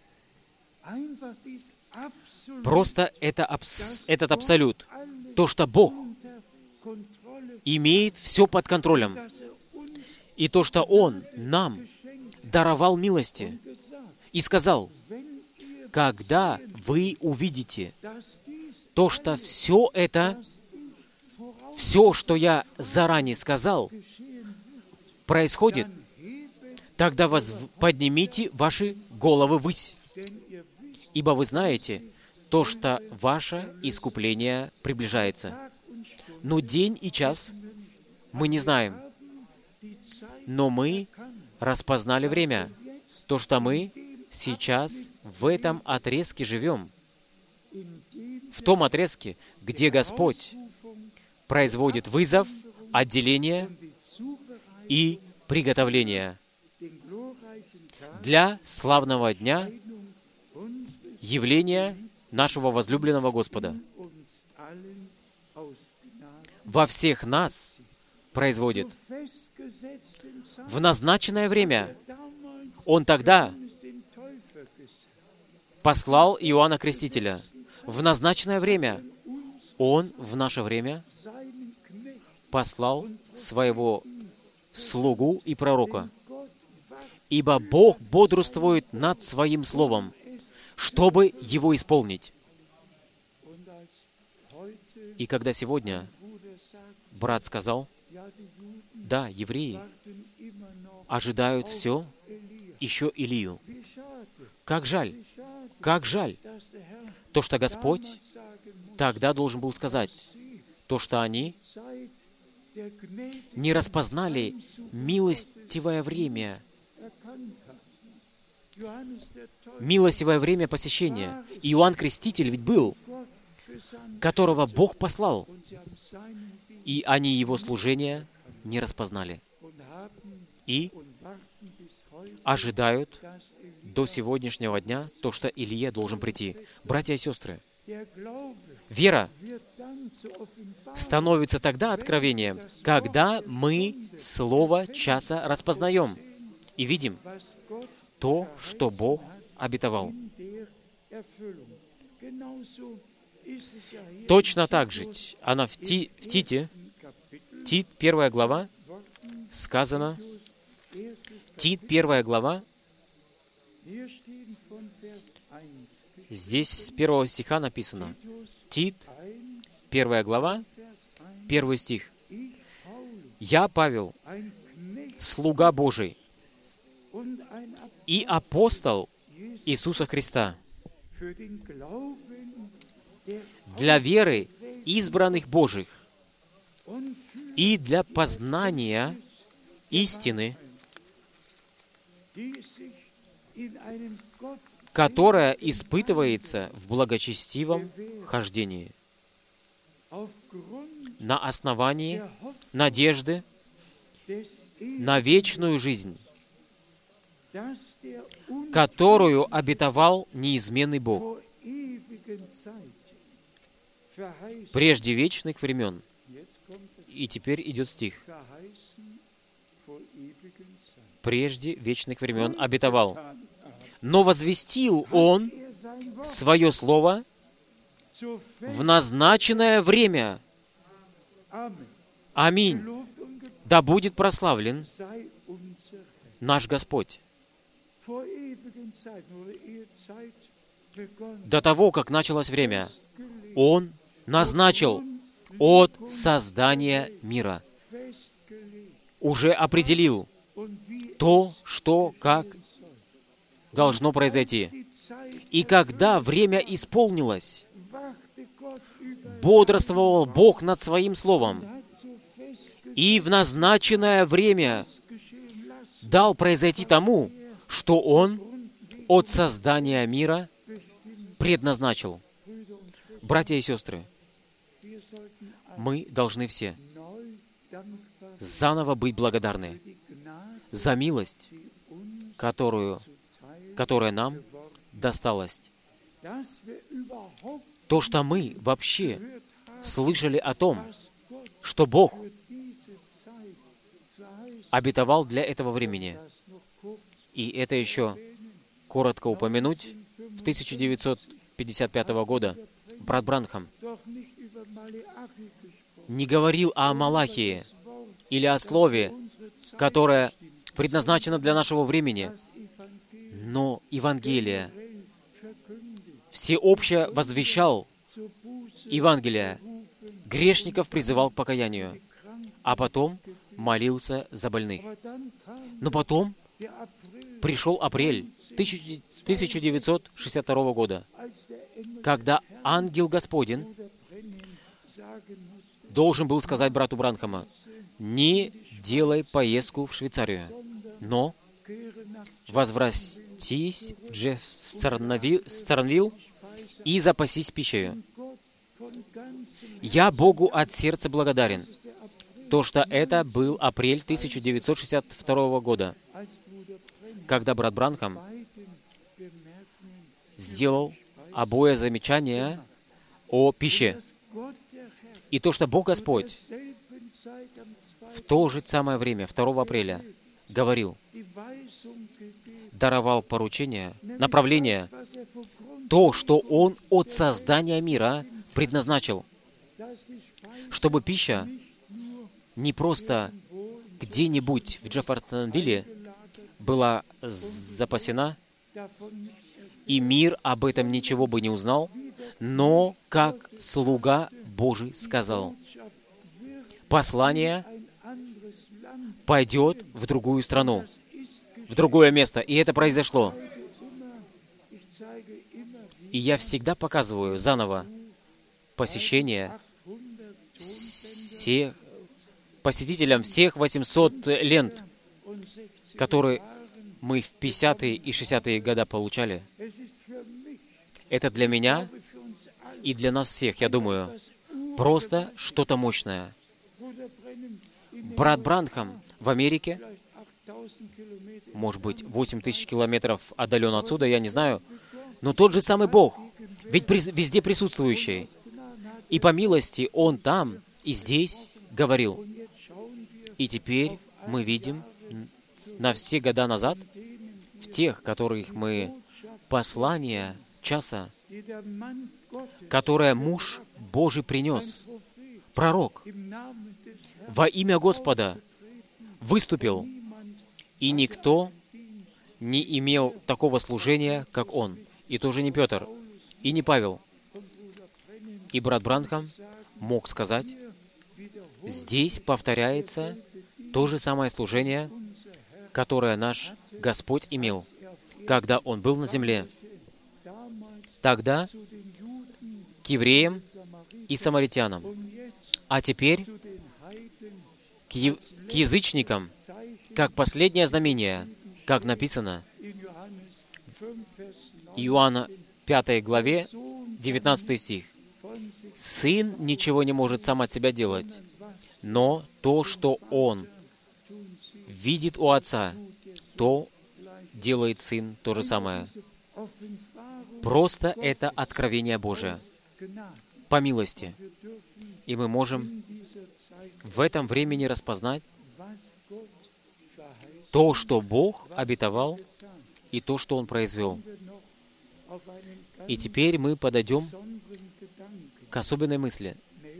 Просто это абс, этот абсолют, то, что Бог имеет все под контролем, и то, что Он нам даровал милости, и сказал: когда вы увидите то, что все это, все, что я заранее сказал, происходит, тогда воз... поднимите ваши головы ввысь, ибо вы знаете то, что ваше искупление приближается. Но день и час мы не знаем, но мы распознали время, то, что мы сейчас в этом отрезке живем, в том отрезке, где Господь производит вызов, отделение и приготовление для славного дня явления нашего возлюбленного Господа. Во всех нас производит. В назначенное время Он тогда послал Иоанна Крестителя. В назначенное время Он в наше время послал Своего слугу и пророка. Ибо Бог бодрствует над Своим Словом, чтобы его исполнить. И когда сегодня брат сказал, да, евреи ожидают все, еще Илию. Как жаль, как жаль, то, что Господь тогда должен был сказать, то, что они не распознали милостивое время, милостивое время посещения. Иоанн Креститель ведь был, которого Бог послал, и они его служения не распознали. И ожидают до сегодняшнего дня то, что Илия должен прийти. Братья и сестры, вера становится тогда откровением, когда мы Слово часа распознаем и видим то, что Бог обетовал. Точно так же она в, Ти, в Тите, Тит, первая глава, сказано, Тит, первая глава, здесь с первого стиха написано, Тит, первая глава, первый стих. «Я, Павел, слуга Божий и апостол Иисуса Христа, для веры избранных Божьих и для познания истины, которая испытывается в благочестивом хождении на основании надежды на вечную жизнь, которую обетовал неизменный Бог прежде вечных времен». И теперь идет стих. «Прежде вечных времен обетовал. Но возвестил Он Свое Слово в назначенное время». Аминь. Да будет прославлен наш Господь. До того, как началось время, Он назначил от создания мира. Уже определил то, что, как должно произойти. И когда время исполнилось, бодрствовал Бог над Своим Словом, и в назначенное время дал произойти тому, что Он от создания мира предназначил. Братья и сестры, мы должны все заново быть благодарны за милость, которую, которая нам досталась. То, что мы вообще слышали о том, что Бог обетовал для этого времени. И это еще коротко упомянуть. В тысяча девятьсот пятьдесят пятого года брат Бранхам не говорил о Малахии или о слове, которое предназначено для нашего времени, но Евангелие всеобще возвещал Евангелие, грешников призывал к покаянию, а потом молился за больных. Но потом пришел апрель тысяча девятьсот шестьдесят второго года, когда ангел Господень должен был сказать брату Бранхама: не делай поездку в Швейцарию, но возвратись в Джефферсонвилл и запасись пищей. Я Богу от сердца благодарен, то, что это был апрель тысяча девятьсот шестьдесят второго года, когда брат Бранхам сделал обои замечания о пище. И то, что Бог Господь в то же самое время, второго апреля, говорил, даровал поручение, направление, то, что Он от создания мира предназначил, чтобы пища не просто где-нибудь в Джефферсонвилле была запасена, и мир об этом ничего бы не узнал, но, как слуга Божий сказал, послание пойдет в другую страну, в другое место, и это произошло. И я всегда показываю заново посещение всех, посетителям всех восьмисот лент, которые мы в пятидесятые и шестидесятые годы получали. Это для меня и для нас всех, я думаю, просто что-то мощное. Брат Бранхам в Америке, может быть, восемь тысяч километров отдален отсюда, я не знаю, но тот же самый Бог, ведь при, везде присутствующий. И по милости Он там и здесь говорил. И теперь мы видим на все года назад, в тех, которых мы послание часа, которое муж Божий принес, пророк, во имя Господа выступил, и никто не имел такого служения, как он. И тоже не Петр, и не Павел. И брат Бранхам мог сказать, здесь повторяется то же самое служение, которое наш Господь имел, когда Он был на земле. Тогда к евреям и самаритянам, а теперь к, е- к язычникам, как последнее знамение, как написано Иоанна пятой главе, девятнадцатый стих. «Сын ничего не может сам от себя делать, но то, что Он видит у Отца, то делает Сын то же самое». Просто это откровение Божие, по милости. И мы можем в этом времени распознать то, что Бог обетовал, и то, что Он произвел. И теперь мы подойдем к особенной мысли,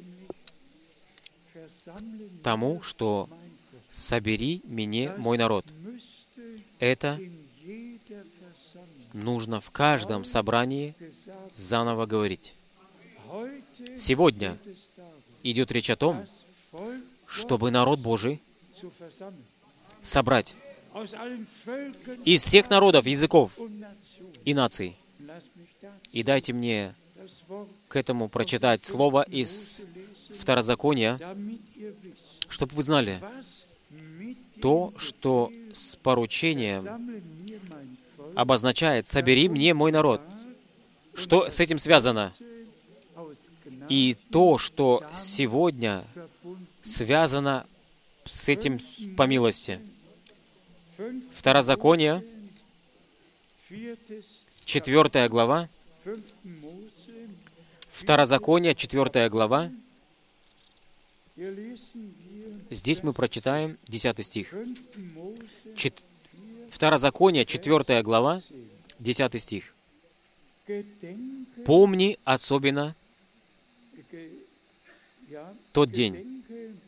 тому, что «собери мне мой народ». Это нужно в каждом собрании заново говорить. Сегодня идет речь о том, чтобы народ Божий собрать из всех народов, языков и наций. И дайте мне к этому прочитать слово из Второзакония, чтобы вы знали то, что с поручением обозначает «собери мне мой народ». Что с этим связано? И то, что сегодня связано с этим по милости. Второзаконие, четвертая глава, Второзаконие, четвертая глава. Здесь мы прочитаем десятый стих. Чет... Второзаконие, четвертая глава, десятый стих. «Помни особенно тот день,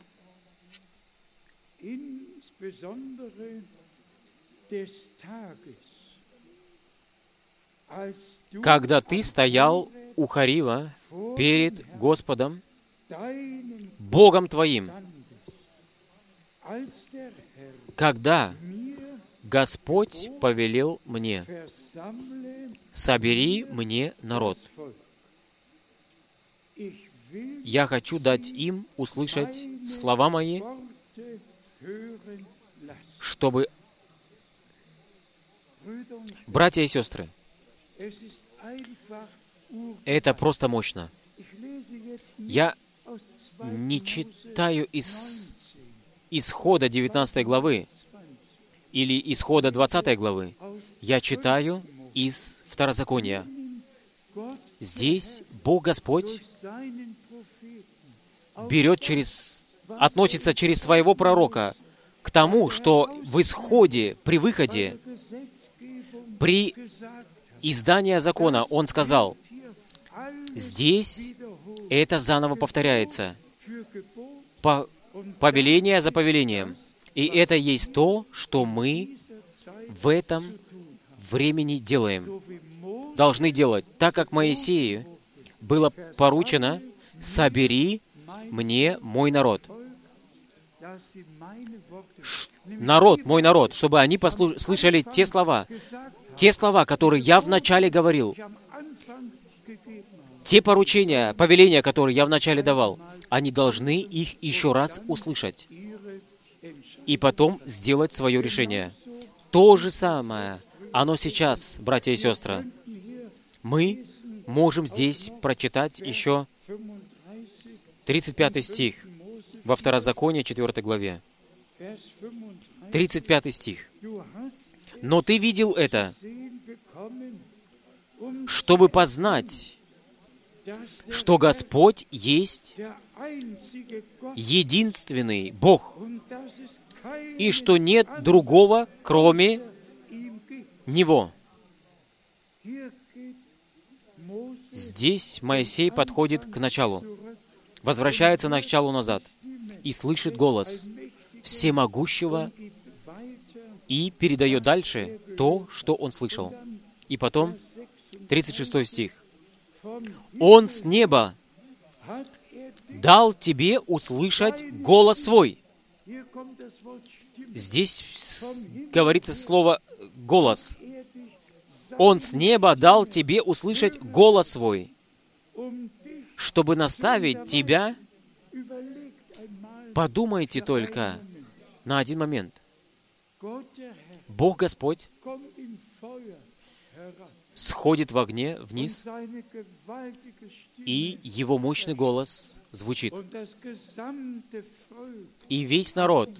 когда ты стоял у Хорива перед Господом, Богом твоим, когда Господь повелел мне: собери мне народ. Я хочу дать им услышать слова мои, чтобы... Братья и сестры, это просто мощно. Я не читаю из Исхода девятнадцатой главы или Исхода двадцатой главы. Я читаю из Второзакония. Здесь Бог Господь берет через относится через своего пророка к тому, что в исходе, при выходе, при издании закона Он сказал, здесь это заново повторяется, по повеление за повелением. И это есть то, что мы в этом времени делаем, должны делать, так как Моисею было поручено: «Собери мне мой народ». Ш- народ, мой народ, чтобы они послуш- слышали те слова, те слова, которые я вначале говорил, те поручения, повеления, которые я вначале давал, они должны их еще раз услышать и потом сделать свое решение. То же самое, оно сейчас, братья и сестры. Мы можем здесь прочитать еще тридцать пятый стих во Второзаконии, четвёртой главе. тридцать пятый стих. «Но ты видел это, чтобы познать, что Господь есть единственный Бог, и что нет другого, кроме Него». Здесь Моисей подходит к началу, возвращается к началу назад и слышит голос всемогущего и передает дальше то, что он слышал. И потом, тридцать шестой стих. «Он с неба дал тебе услышать голос свой». Здесь говорится слово «голос». «Он с неба дал тебе услышать голос свой, чтобы наставить тебя». Подумайте только на один момент. Бог Господь сходит в огне вниз, и Его мощный голос звучит. И весь народ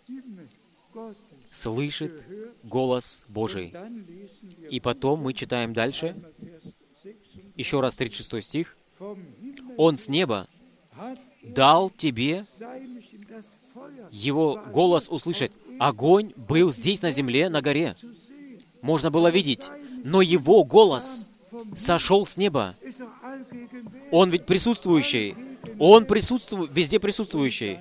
слышит голос Божий. И потом мы читаем дальше, еще раз тридцать шестой стих. «Он с неба дал тебе Его голос услышать». Огонь был здесь на земле, на горе. Можно было видеть. Но Его голос сошел с неба. Он ведь присутствующий. Он присутствует, везде присутствующий.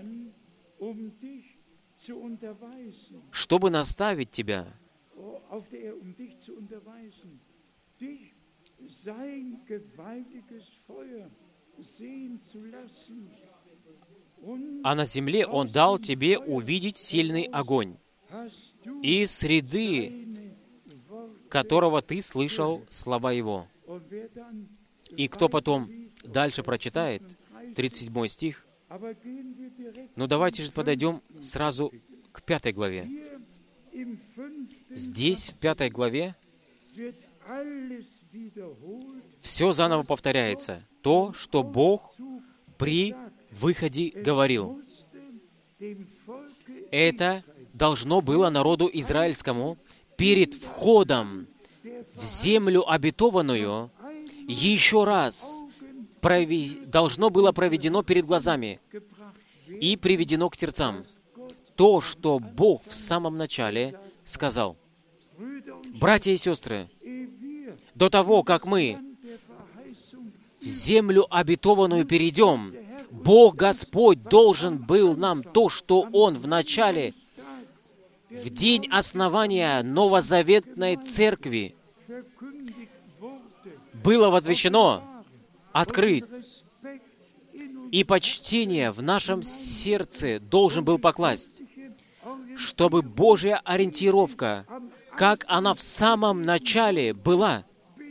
Чтобы наставить тебя. А на земле Он дал тебе увидеть сильный огонь, из среды которого ты слышал слова Его. И кто потом дальше прочитает, тридцать седьмой стих, ну давайте же подойдем сразу к пятой главе. Здесь, в пятой главе, все заново повторяется. То, что Бог при выходе говорил. Это должно было народу израильскому перед входом в землю обетованную еще раз прове- должно было проведено перед глазами и приведено к сердцам. То, что Бог в самом начале сказал. Братья и сестры, до того, как мы в землю обетованную перейдем, Бог Господь должен был нам то, что Он в начале, в день основания новозаветной церкви, было возвещено, открыт, и почтение в нашем сердце должен был покласть, чтобы Божья ориентировка, как она в самом начале была,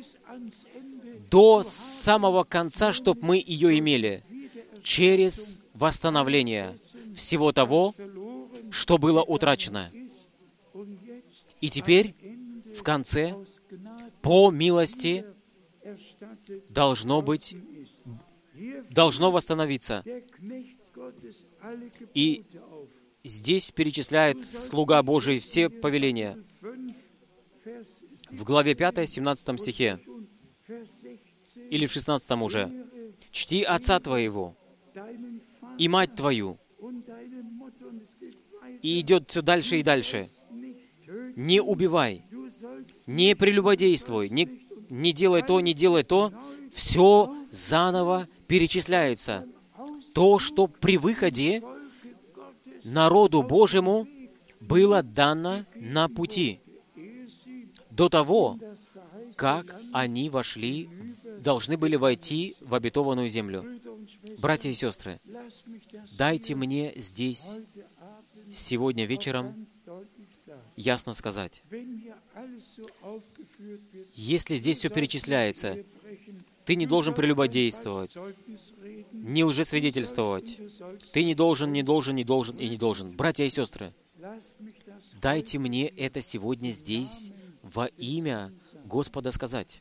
до самого конца, чтобы мы ее имели, через восстановление всего того, что было утрачено. И теперь, в конце, по милости, должно быть, должно восстановиться. И здесь перечисляет слуга Божий все повеления. В главе пятой, семнадцатом стихе, или в шестнадцатом уже. «Чти отца твоего и мать твою, И идет все дальше и дальше. Не убивай, не прелюбодействуй, не, не делай то, не делай то. Все заново перечисляется. То, что при выходе народу Божьему было дано на пути до того, как они вошли, должны были войти в обетованную землю. Братья и сестры, дайте мне здесь сегодня вечером ясно сказать, если здесь все перечисляется, ты не должен прелюбодействовать, не лжесвидетельствовать, ты не должен, не должен, не должен и не должен. Братья и сестры, дайте мне это сегодня здесь во имя Господа сказать.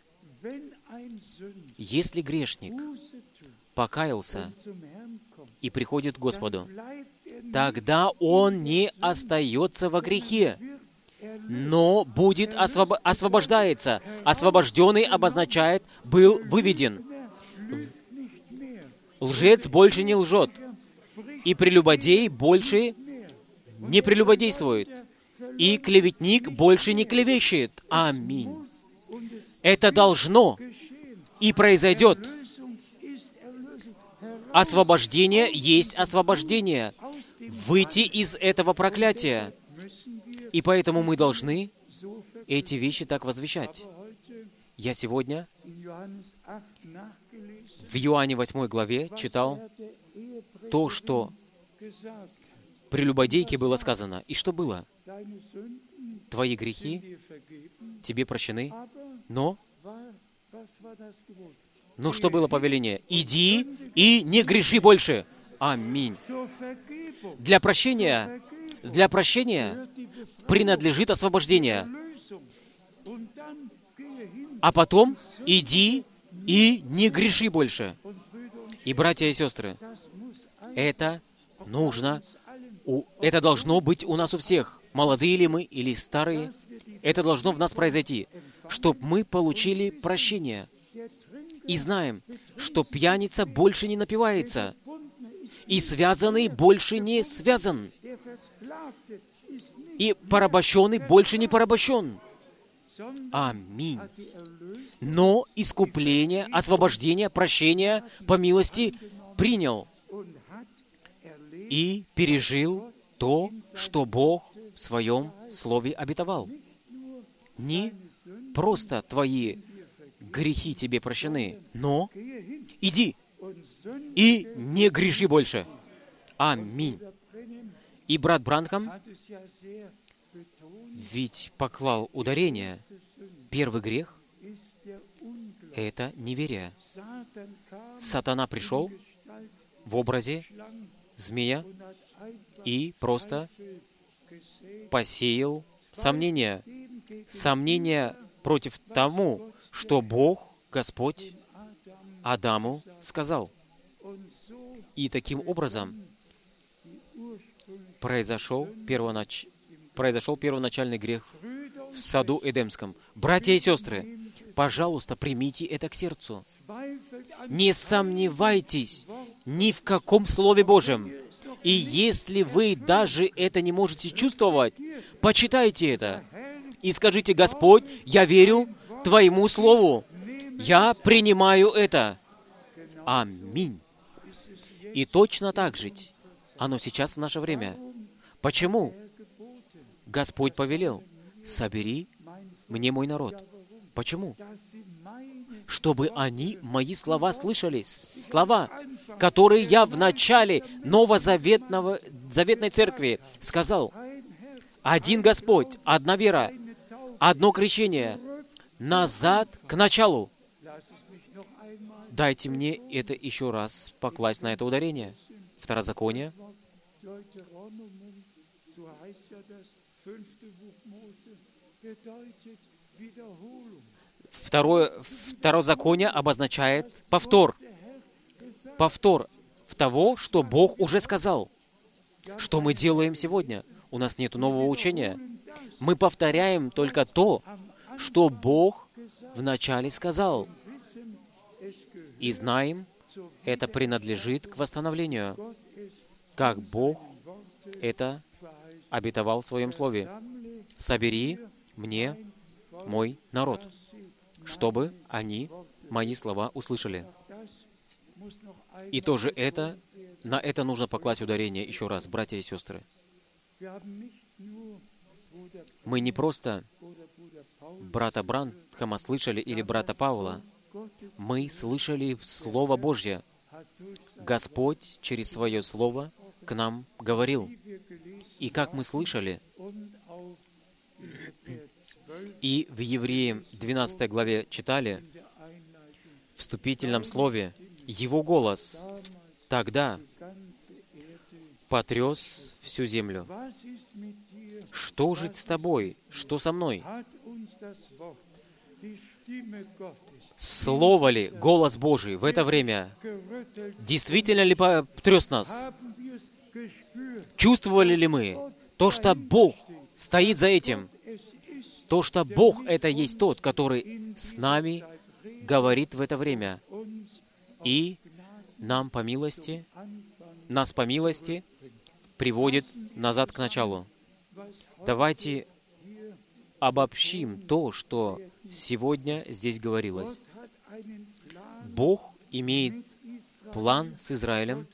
Если грешник покаялся и приходит к Господу, тогда он не остается во грехе, но будет освоб... освобождается. Освобожденный обозначает «был выведен». Лжец больше не лжет, и прелюбодей больше не прелюбодействует, и клеветник больше не клевещет. Аминь. Это должно и произойдет. Освобождение есть освобождение. Выйти из этого проклятия. И поэтому мы должны эти вещи так возвещать. Я сегодня в Иоанне восьмой главе читал то, что прелюбодейке было сказано. И что было? Твои грехи тебе прощены, но... Но что было повеление? Иди и не греши больше. Аминь. Для прощения, для прощения принадлежит освобождение. А потом иди и не греши больше. И, братья и сестры, это нужно, у, это должно быть у нас у всех, молодые ли мы или старые. Это должно в нас произойти, чтобы мы получили прощение. И знаем, что пьяница больше не напивается, и связанный больше не связан, и порабощенный больше не порабощен. Аминь. Но искупление, освобождение, прощение по милости принял и пережил то, что Бог в Своем Слове обетовал. Не просто твои грехи тебе прощены, но иди и не греши больше. Аминь. И брат Бранхам ведь поклал ударение. Первый грех — это неверие. Сатана пришел в образе змея и просто посеял сомнения. Сомнения против тому, что Бог, Господь, Адаму сказал. И таким образом произошел, первонач... произошел первоначальный грех в саду Эдемском. Братья и сестры, пожалуйста, примите это к сердцу. Не сомневайтесь ни в каком Слове Божьем. И если вы даже это не можете чувствовать, почитайте это. И скажите: Господь, я верю Твоему Слову. Я принимаю это. Аминь. И точно так жить. Оно сейчас в наше время. Почему? Господь повелел: собери мне мой народ. Почему? Чтобы они мои слова слышали. Слова, которые я в начале новозаветного, заветной церкви сказал. Один Господь, одна вера, одно крещение. Назад к началу. Дайте мне это еще раз покласть на это ударение. Второзаконие. Второе, второзаконие обозначает повтор. Повтор того, что Бог уже сказал. Что мы делаем сегодня? У нас нет нового учения. Мы повторяем только то, что Бог вначале сказал. И знаем, это принадлежит к восстановлению. Как Бог это обетовал в Своем Слове. «Собери мне мой народ, чтобы они мои слова услышали». И тоже это, на это нужно покласть ударение еще раз, братья и сестры. Мы не просто брата Бранхама слышали или брата Павла, мы слышали Слово Божье. Господь через Свое Слово к нам говорил. И как мы слышали, и в Евреям двенадцатой главе читали, в вступительном слове, Его голос тогда потряс всю землю. Что же с тобой? Что со мной? Слово ли, голос Божий в это время действительно ли потряс нас? Чувствовали ли мы то, что Бог стоит за этим? То, что Бог — это есть Тот, который с нами говорит в это время. И нам по милости, нас по милости приводит назад к началу. Давайте обобщим то, что сегодня здесь говорилось. Бог имеет план с Израилем.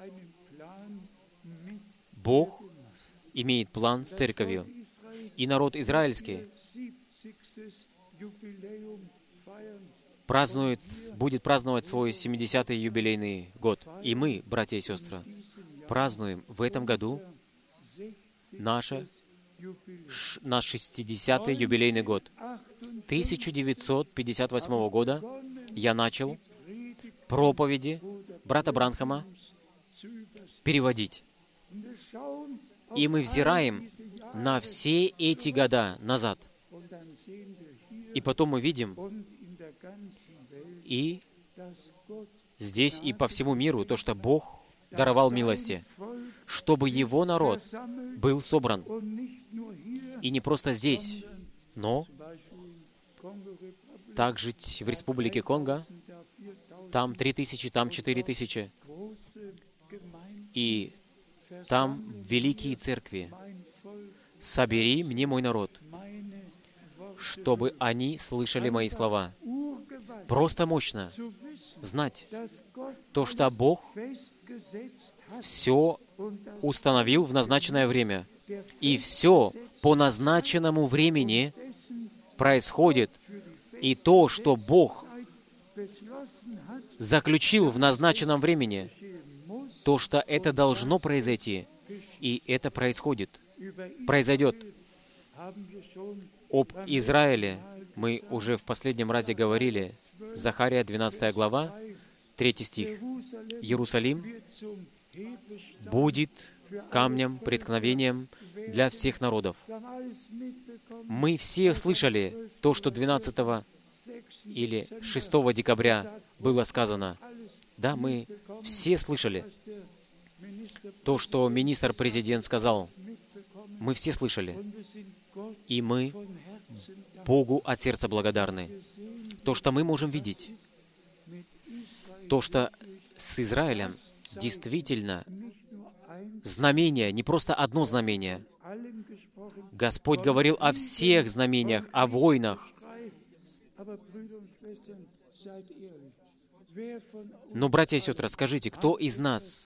Бог имеет план с церковью. И народ израильский празднует, будет праздновать свой семидесятый юбилейный год. И мы, братья и сестры, празднуем в этом году наше, ш, наш шестидесятый юбилейный год. тысяча девятьсот пятьдесят восьмого года я начал проповеди брата Бранхама переводить. И мы взираем на все эти года назад. И потом мы видим, и здесь и по всему миру, то, что Бог даровал милости, чтобы Его народ был собран. И не просто здесь, но также в Республике Конго, там три тысячи, там четыре тысячи. И там великие церкви. «Собери мне мой народ, чтобы они слышали мои слова». Просто мощно знать то, что Бог все установил в назначенное время. И все по назначенному времени происходит. И то, что Бог заключил в назначенном времени, то, что это должно произойти, и это происходит, произойдет. Об Израиле мы уже в последнем разе говорили. Захария, двенадцатая глава, третий стих. «Иерусалим будет камнем преткновением для всех народов». Мы все слышали то, что двенадцатого или шестого декабря было сказано. Да, мы все слышали то, что министр-президент сказал. Мы все слышали. И мы Богу от сердца благодарны. То, что мы можем видеть, то, что с Израилем действительно знамение, не просто одно знамение. Господь говорил о всех знамениях, о войнах. Но, братья и сестры, скажите, кто из нас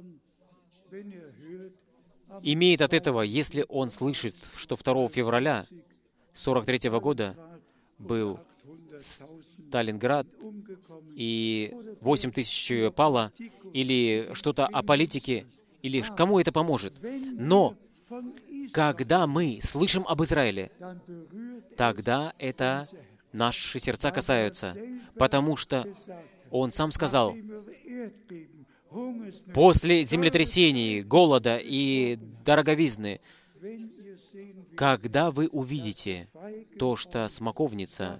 имеет от этого, если он слышит, что второго февраля сорок третьего года был Сталинград, и восемь тысяч пало, или что-то о политике, или кому это поможет. Но когда мы слышим об Израиле, тогда это наши сердца касаются, потому что Он сам сказал, после землетрясений, голода и дороговизны, когда вы увидите то, что смоковница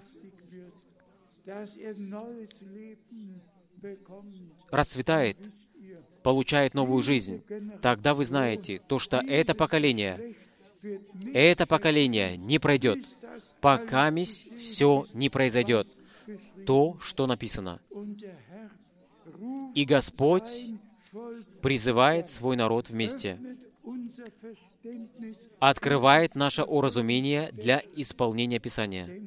расцветает, получает новую жизнь, тогда вы знаете то, что это поколение, это поколение не пройдет, пока все не произойдет, то, что написано. И Господь призывает свой народ вместе. открывает наше уразумение для исполнения Писания.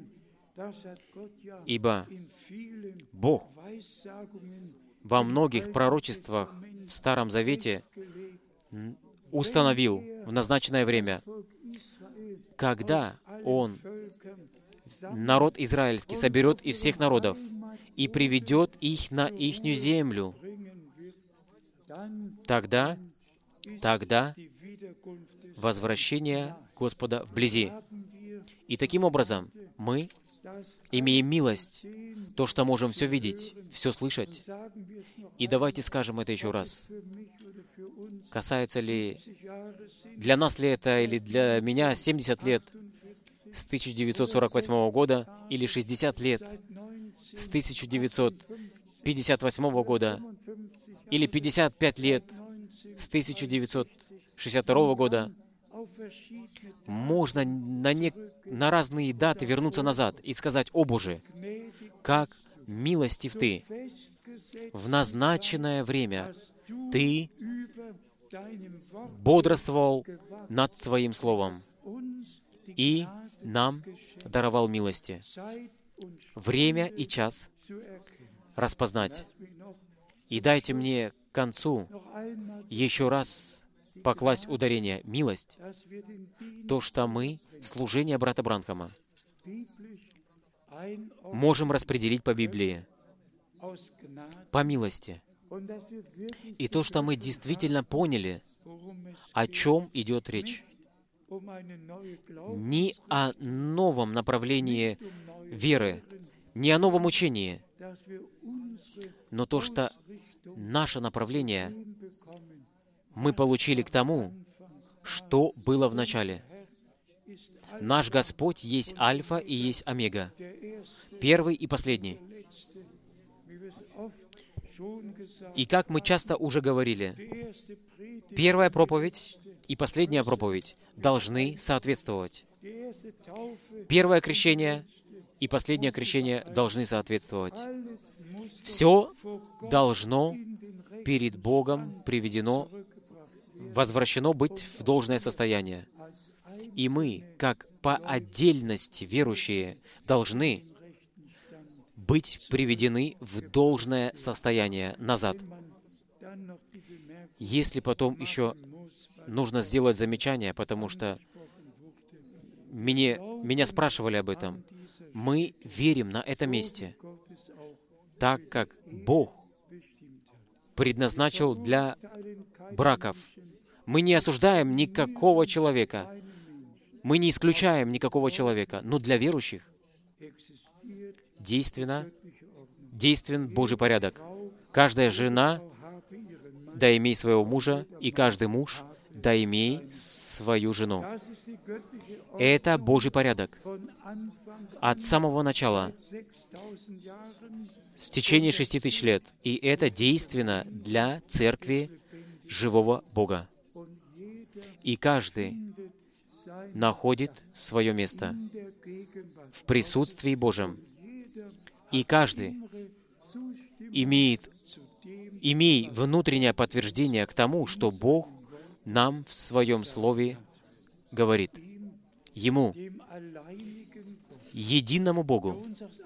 Ибо Бог во многих пророчествах в Старом Завете установил в назначенное время, когда Он, народ израильский, соберет из всех народов и приведет их на ихнюю землю, тогда, тогда возвращение Господа вблизи. И таким образом мы имеем милость, то, что можем все видеть, все слышать. И давайте скажем это еще раз. Касается ли, для нас ли это, или для меня семьдесят лет с тысяча девятьсот сорок восьмого года, или шестьдесят лет с тысяча девятьсот пятьдесят восьмого года, или пятьдесят пять лет с тысяча девятьсот шестьдесят второго года. Можно на, не... на разные даты вернуться назад и сказать: «О Боже, как милостив Ты! В назначенное время Ты бодрствовал над Своим Словом и нам даровал милости. Время и час распознать. И дайте мне к концу еще раз покласть ударение «милость», то, что мы, служение брата Бранхама, можем распределить по Библии, по милости. И то, что мы действительно поняли, о чем идет речь. Не о новом направлении веры, не о новом учении, но то, что наше направление мы получили к тому, что было в начале. Наш Господь есть Альфа и есть Омега, первый и последний. И как мы часто уже говорили, первая проповедь и последняя проповедь должны соответствовать. Первое крещение и последнее крещение должны соответствовать. Все должно перед Богом приведено, возвращено быть в должное состояние. И мы, как по отдельности верующие, должны быть приведены в должное состояние назад. Если потом еще нужно сделать замечание, потому что мне, меня спрашивали об этом, мы верим на этом месте, так как Бог предназначил для браков. Мы не осуждаем никакого человека, мы не исключаем никакого человека, но для верующих действенно, действен Божий порядок. Каждая жена да имей своего мужа, и каждый муж да имей свою жену. Это Божий порядок. От самого начала, в течение шести тысяч лет. И это действенно для церкви живого Бога. И каждый находит свое место в присутствии Божьем. И каждый имеет, имеет внутреннее подтверждение к тому, что Бог нам в Своем Слове говорит. Ему, единому Богу,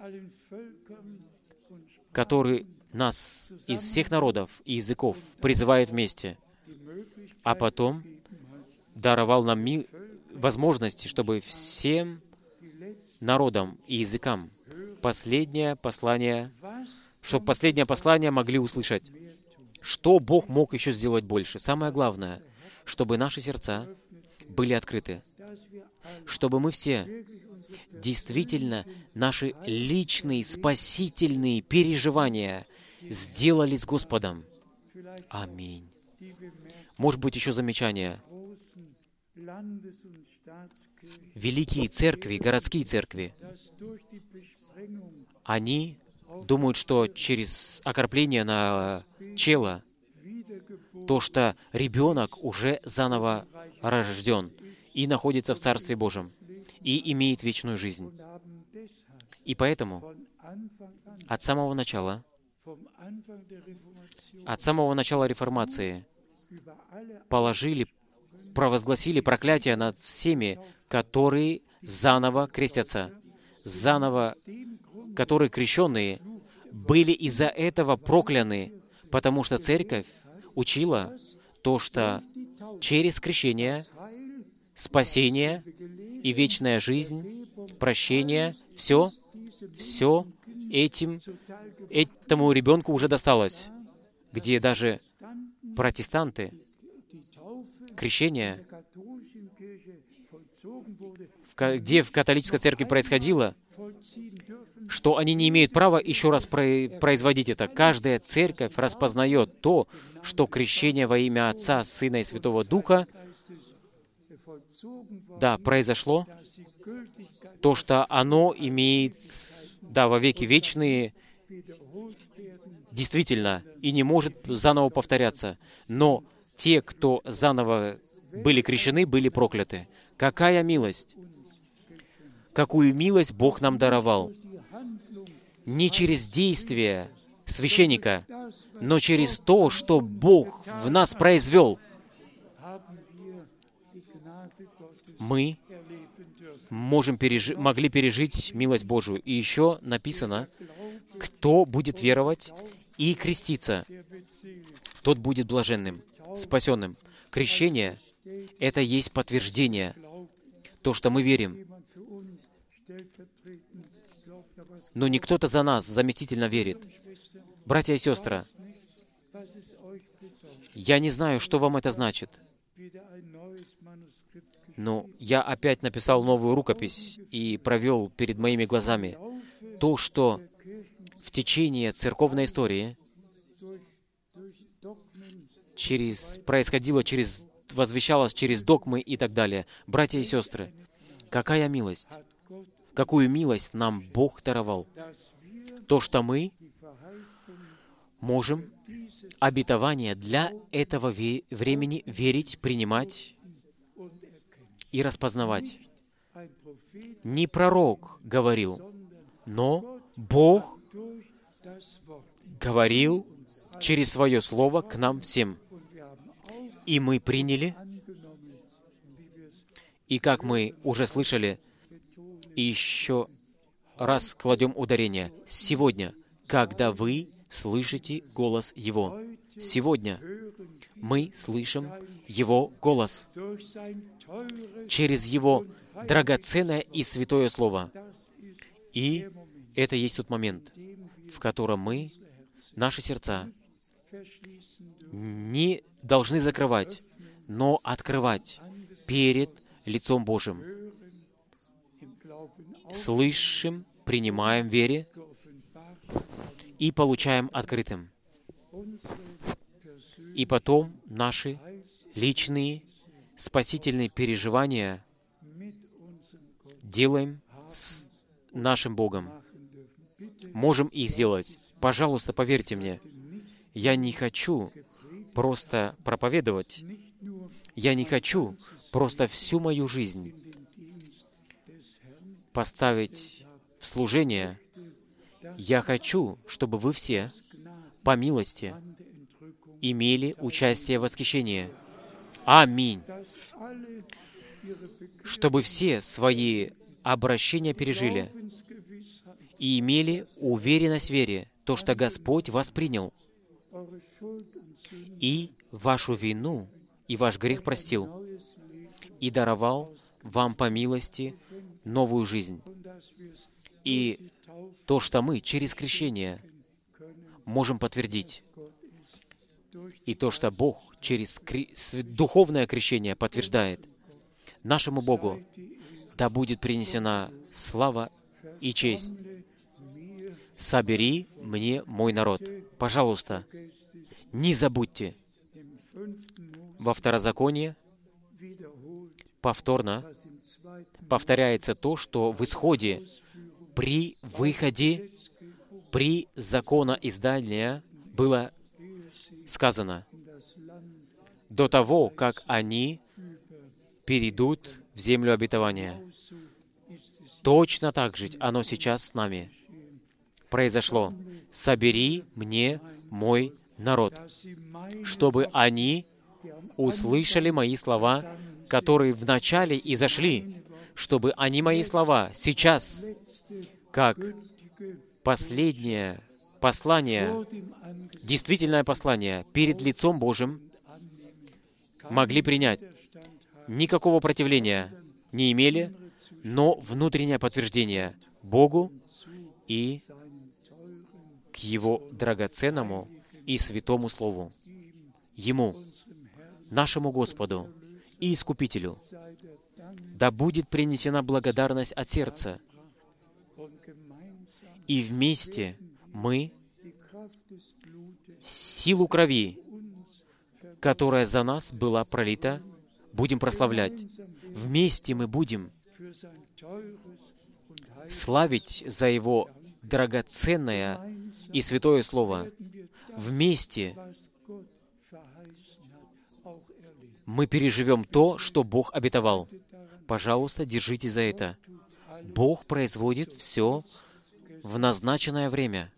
который нас из всех народов и языков призывает вместе, а потом даровал нам ми- возможности, чтобы всем народам и языкам последнее послание, чтобы последнее послание могли услышать. Что Бог мог еще сделать больше? Самое главное, чтобы наши сердца были открыты, чтобы мы все действительно наши личные спасительные переживания сделали с Господом. Аминь. Может быть, еще замечание. Великие церкви, городские церкви, они думают, что через окропление на чело, то, что ребенок уже заново рожден и находится в Царстве Божьем, и имеет вечную жизнь. И поэтому от самого начала, от самого начала реформации положили провозгласили проклятие над всеми, которые заново крестятся, заново, которые крещенные, были из-за этого прокляны, потому что церковь учила то, что через крещение, спасение и вечная жизнь, прощение, все, все этим, этому ребенку уже досталось, где даже протестанты, крещение, где в католической церкви происходило, что они не имеют права еще раз производить это. Каждая церковь распознает то, что крещение во имя Отца, Сына и Святого Духа, да, произошло, то, что оно имеет, да, во веки вечные, действительно, и не может заново повторяться. Но те, кто заново были крещены, были прокляты. Какая милость! Какую милость Бог нам даровал! Не через действие священника, но через то, что Бог в нас произвел. Мы можем пережи- могли пережить милость Божию. И еще написано, кто будет веровать и креститься, тот будет блаженным, спасенным. Крещение — это есть подтверждение, то, что мы верим. Но не кто-то за нас заместительно верит. Братья и сестры, я не знаю, что вам это значит, но я опять написал новую рукопись и провел перед моими глазами то, что в течение церковной истории через, происходило, через, возвещалось через догмы и так далее. Братья и сестры, какая милость! Какую милость нам Бог даровал! То, что мы можем обетование для этого ве- времени верить, принимать и распознавать. Не пророк говорил, но Бог говорил через Свое Слово к нам всем. И мы приняли, и как мы уже слышали, и еще раз кладем ударение. Сегодня, когда вы слышите голос Его, сегодня мы слышим Его голос через Его драгоценное и святое Слово. И это есть тот момент, в котором мы, наши сердца, не должны закрывать, но открывать перед лицом Божьим. Слышим, принимаем в вере и получаем открытым. И потом наши личные спасительные переживания делаем с нашим Богом. Можем их сделать. Пожалуйста, поверьте мне, я не хочу просто проповедовать. Я не хочу просто всю мою жизнь поставить в служение. Я хочу, чтобы вы все, по милости, имели участие в восхищении. Аминь. Чтобы все свои обращения пережили и имели уверенность в вере, то, что Господь вас принял, и вашу вину, и ваш грех простил, и даровал вам по милости новую жизнь. И то, что мы через крещение можем подтвердить, и то, что Бог через кре... духовное крещение подтверждает, нашему Богу да будет принесена слава и честь. «Собери мне мой народ». Пожалуйста, не забудьте. Во Второзаконии повторно повторяется то, что в исходе, при выходе, при законоиздании было сказано, до того, как они перейдут в землю обетования. Точно так же оно сейчас с нами произошло. «Собери мне мой народ, чтобы они услышали мои слова, которые вначале и зашли, чтобы они, мои слова, сейчас, как последнее послание, действительное послание перед лицом Божьим, могли принять. Никакого противления не имели, но внутреннее подтверждение Богу и к Его драгоценному и святому Слову. Ему, нашему Господу и Искупителю, да будет принесена благодарность от сердца, и вместе мы силу крови, которая за нас была пролита, будем прославлять. Вместе мы будем славить за Его драгоценное и святое Слово. Вместе мы переживем то, что Бог обетовал. Пожалуйста, держитесь за это. Бог производит все в назначенное время.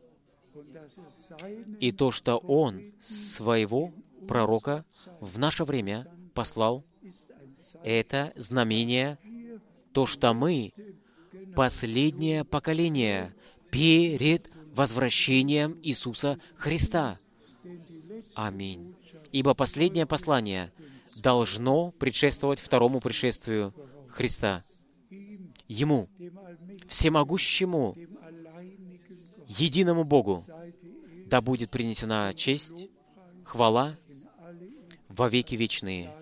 И то, что Он своего пророка в наше время послал, это знамение, то, что мы последнее поколение перед возвращением Иисуса Христа. Аминь. Ибо последнее послание должно предшествовать второму пришествию Христа. Ему, всемогущему, единому Богу, да будет принесена честь, хвала во веки вечные.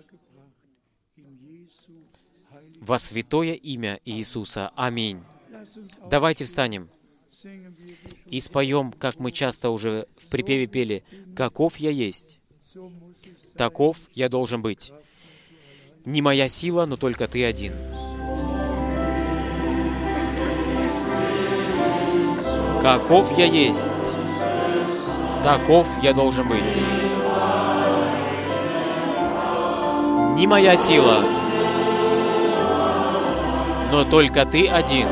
Во святое имя Иисуса. Аминь. Давайте встанем и споем, как мы часто уже в припеве пели, «Каков я есть, таков я должен быть. Не моя сила, но только Ты один». Каков я есть, таков я должен быть. Не моя сила, но только Ты один.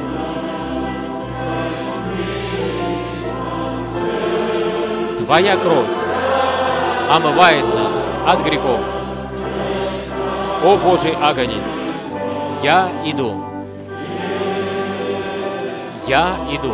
Твоя кровь омывает нас от грехов. О Божий агнец, я иду. Я иду.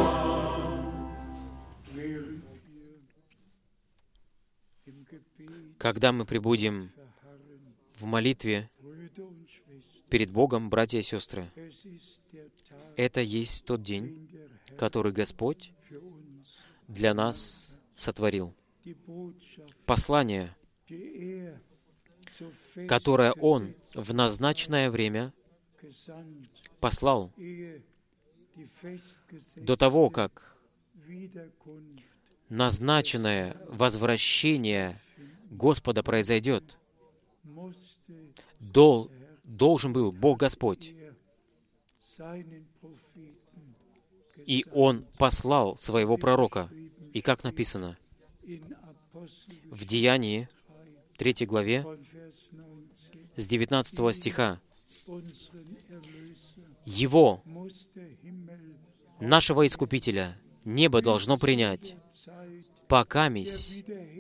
Когда мы пребудем в молитве перед Богом, братья и сестры, это есть тот день, который Господь для нас сотворил. Послание, которое Он в назначенное время послал до того, как назначенное возвращение Господа произойдет, Дол, должен был Бог Господь, и Он послал Своего пророка. И как написано в Деянии, третьей главе, с девятнадцатого стиха, Его, нашего Искупителя, небо должно принять, покамись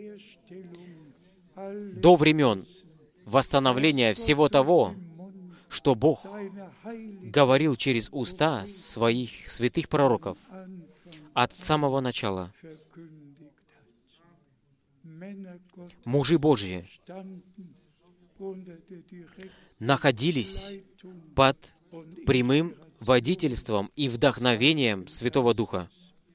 до времен восстановления всего того, что Бог говорил через уста Своих святых пророков от самого начала. Мужи Божьи находились под прямым водительством и вдохновением Святого Духа.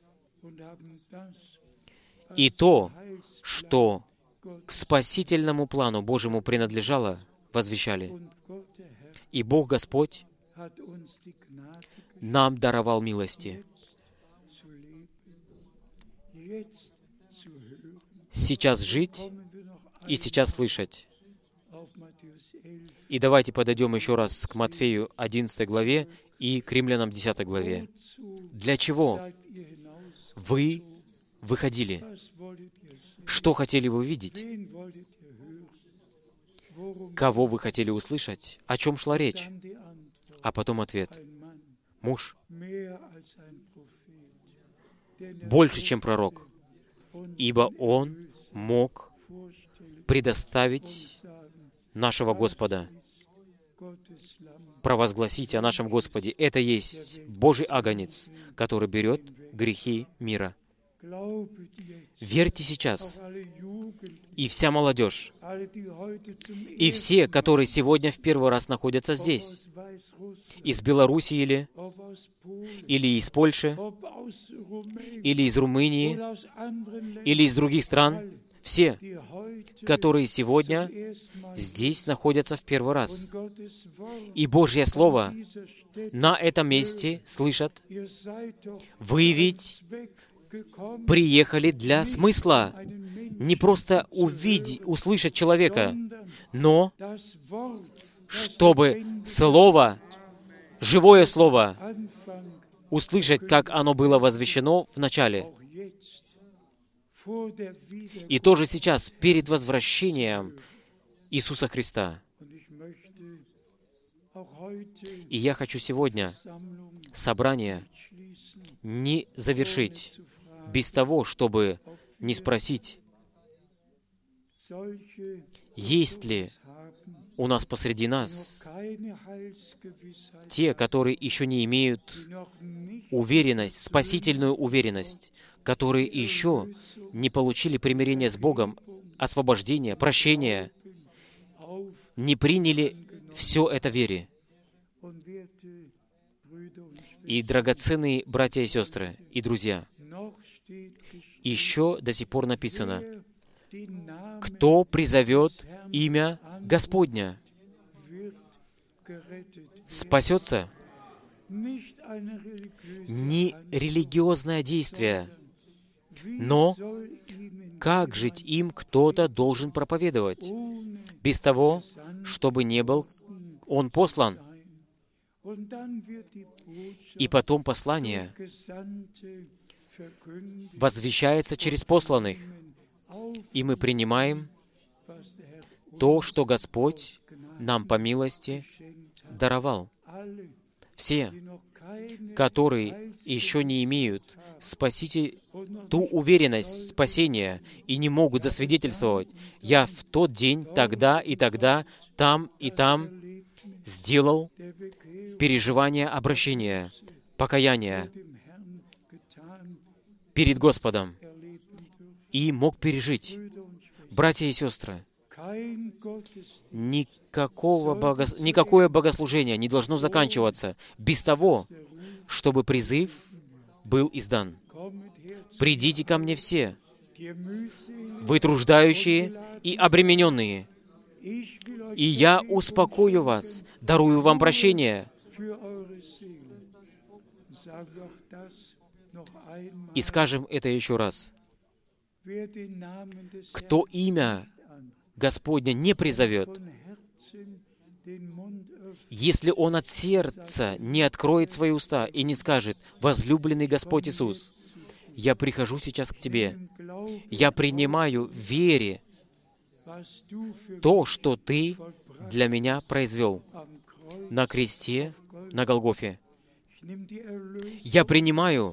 И то, что к спасительному плану Божьему принадлежало, возвещали. И Бог Господь нам даровал милости. Сейчас жить и сейчас слышать. И давайте подойдем еще раз к Матфею одиннадцатой главе и к Римлянам десятой главе. Для чего вы выходили? Что хотели вы видеть? Кого вы хотели услышать? О чем шла речь? А потом ответ. Муж. Больше, чем пророк. Ибо он мог предоставить нашего Господа. Провозгласите о нашем Господе. Это есть Божий агнец, который берет грехи мира. Верьте сейчас, и вся молодежь, и все, которые сегодня в первый раз находятся здесь, из Беларуси или, или из Польши, или из Румынии, или из других стран, все, которые сегодня здесь находятся в первый раз. И Божье Слово на этом месте слышат. Вы ведь приехали для смысла, не просто увидеть, услышать человека, но чтобы Слово, живое Слово, услышать, как оно было возвещено в начале. И тоже сейчас, перед возвращением Иисуса Христа. И я хочу сегодня собрание не завершить без того, чтобы не спросить, есть ли у нас посреди нас те, которые еще не имеют уверенность, спасительную уверенность, которые еще не получили примирение с Богом, освобождение, прощение, не приняли все это в вере. И, драгоценные братья и сестры, и друзья, еще до сих пор написано, кто призовет имя Господня, спасется. Не религиозное действие, но как жить им кто-то должен проповедовать, без того, чтобы не был он послан. И потом послание возвещается через посланных, и мы принимаем то, что Господь нам по милости даровал. Все, которые еще не имеют спаситель, ту уверенность спасения и не могут засвидетельствовать, я в тот день, тогда и тогда, там и там сделал переживание обращения, покаяния перед Господом и мог пережить. Братья и сестры, никакого бого... никакое богослужение не должно заканчиваться без того, чтобы призыв был издан. «Придите ко мне все, вы труждающие и обремененные, и я успокою вас, дарую вам прощение». И скажем это еще раз. Кто имя Господня не призовет, если он от сердца не откроет свои уста и не скажет: «Возлюбленный Господь Иисус, я прихожу сейчас к Тебе, я принимаю в вере то, что Ты для меня произвел на кресте, на Голгофе. Я принимаю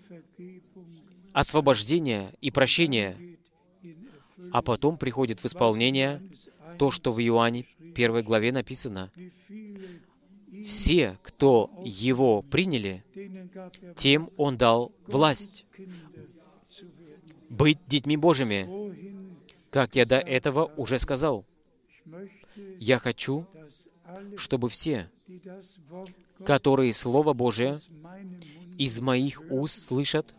освобождение и прощение», а потом приходит в исполнение то, что в Иоанне первой главе написано. «Все, кто Его приняли, тем Он дал власть быть детьми Божьими». Как я до этого уже сказал, я хочу, чтобы все, которые Слово Божие из моих уст слышат,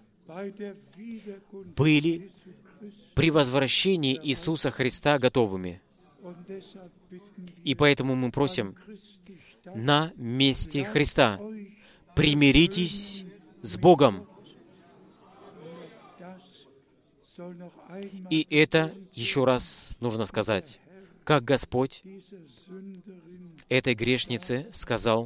были при возвращении Иисуса Христа готовыми. И поэтому мы просим на месте Христа: примиритесь с Богом. И это еще раз нужно сказать, как Господь этой грешнице сказал: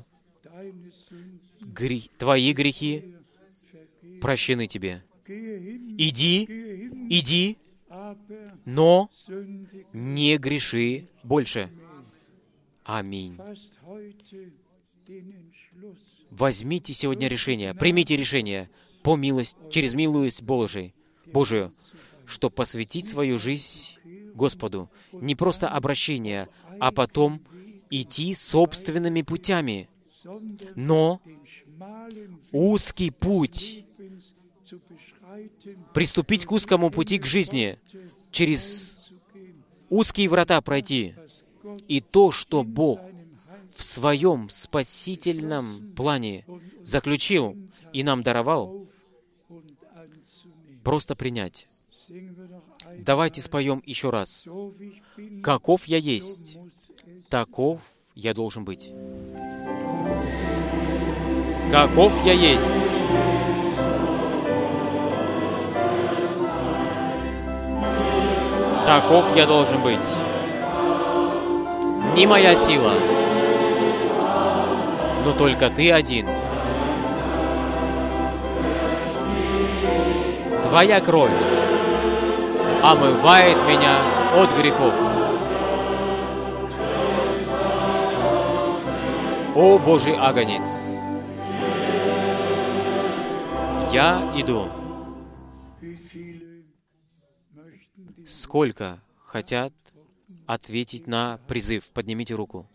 «Твои грехи прощены тебе. Иди, иди, но не греши больше». Аминь. Возьмите сегодня решение, примите решение по милости, через милость Божию, Божию, чтобы посвятить свою жизнь Господу. Не просто обращение, а потом идти собственными путями. Но узкий путь, приступить к узкому пути к жизни, через узкие врата пройти. И то, что Бог в Своем спасительном плане заключил и нам даровал, просто принять. Давайте споем еще раз. «Каков я есть, таков я должен быть». Каков я есть. Таков я должен быть. Не моя сила, но только Ты один. Твоя кровь омывает меня от грехов. О Божий агнец, я иду. Сколько хотят ответить на призыв? Поднимите руку.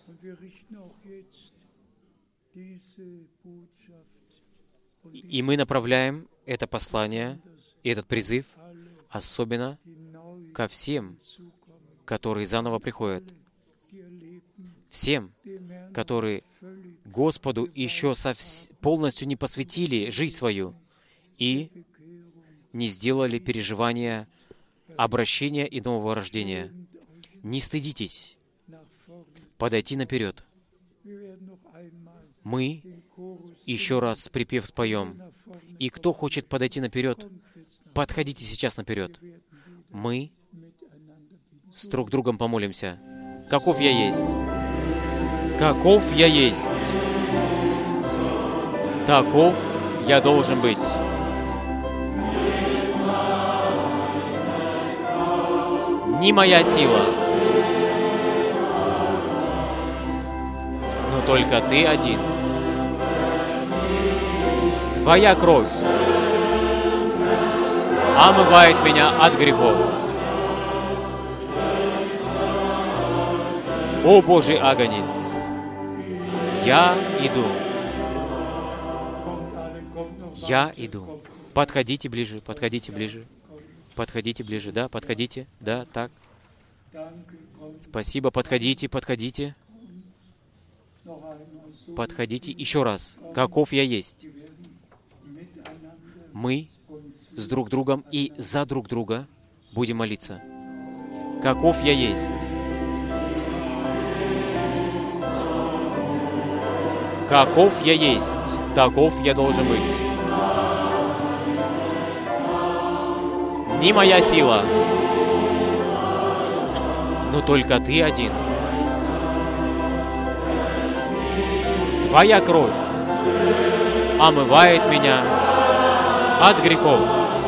И мы направляем это послание, этот призыв, особенно ко всем, которые заново приходят. Всем, которые Господу еще совс... полностью не посвятили жизнь свою и не сделали переживания обращения и нового рождения. Не стыдитесь подойти наперед. Мы еще раз припев споем. И кто хочет подойти наперед, подходите сейчас наперед. Мы с друг другом помолимся. Каков я есть? Каков я есть? Таков я должен быть. Не моя сила, но только Ты один. Твоя кровь омывает меня от грехов. О Божий агнец, я иду. Я иду. Подходите ближе, подходите ближе. Подходите ближе, да, подходите, да, так. Спасибо, подходите, подходите. Подходите еще раз. Каков я есть? Мы с друг другом и за друг друга будем молиться. Каков я есть? Каков я есть, таков я должен быть. Не моя сила, но только Ты один. Твоя кровь омывает меня от грехов.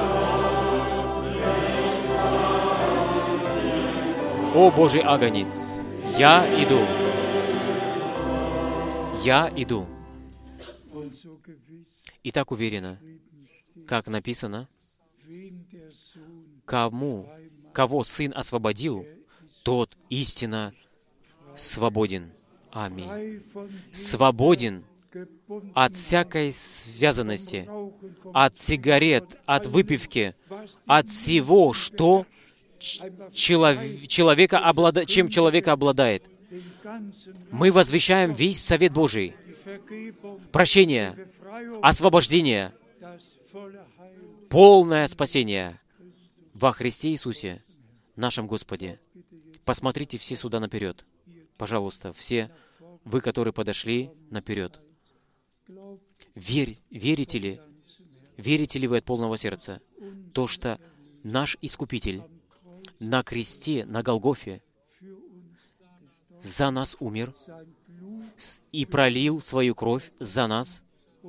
О Божий агнец, я иду. Я иду. И так уверенно, как написано, кому, кого Сын освободил, тот истинно свободен. Аминь. Свободен от всякой связанности, от сигарет, от выпивки, от всего, что челов... человека облада... чем человек обладает. Мы возвещаем весь Совет Божий, прощение, освобождение, полное спасение во Христе Иисусе, нашем Господе. Посмотрите все сюда наперед. Пожалуйста, все вы, которые подошли, наперед. Верь, верите ли, верите ли вы от полного сердца, то, что наш Искупитель на кресте, на Голгофе, за нас умер и пролил свою кровь за нас,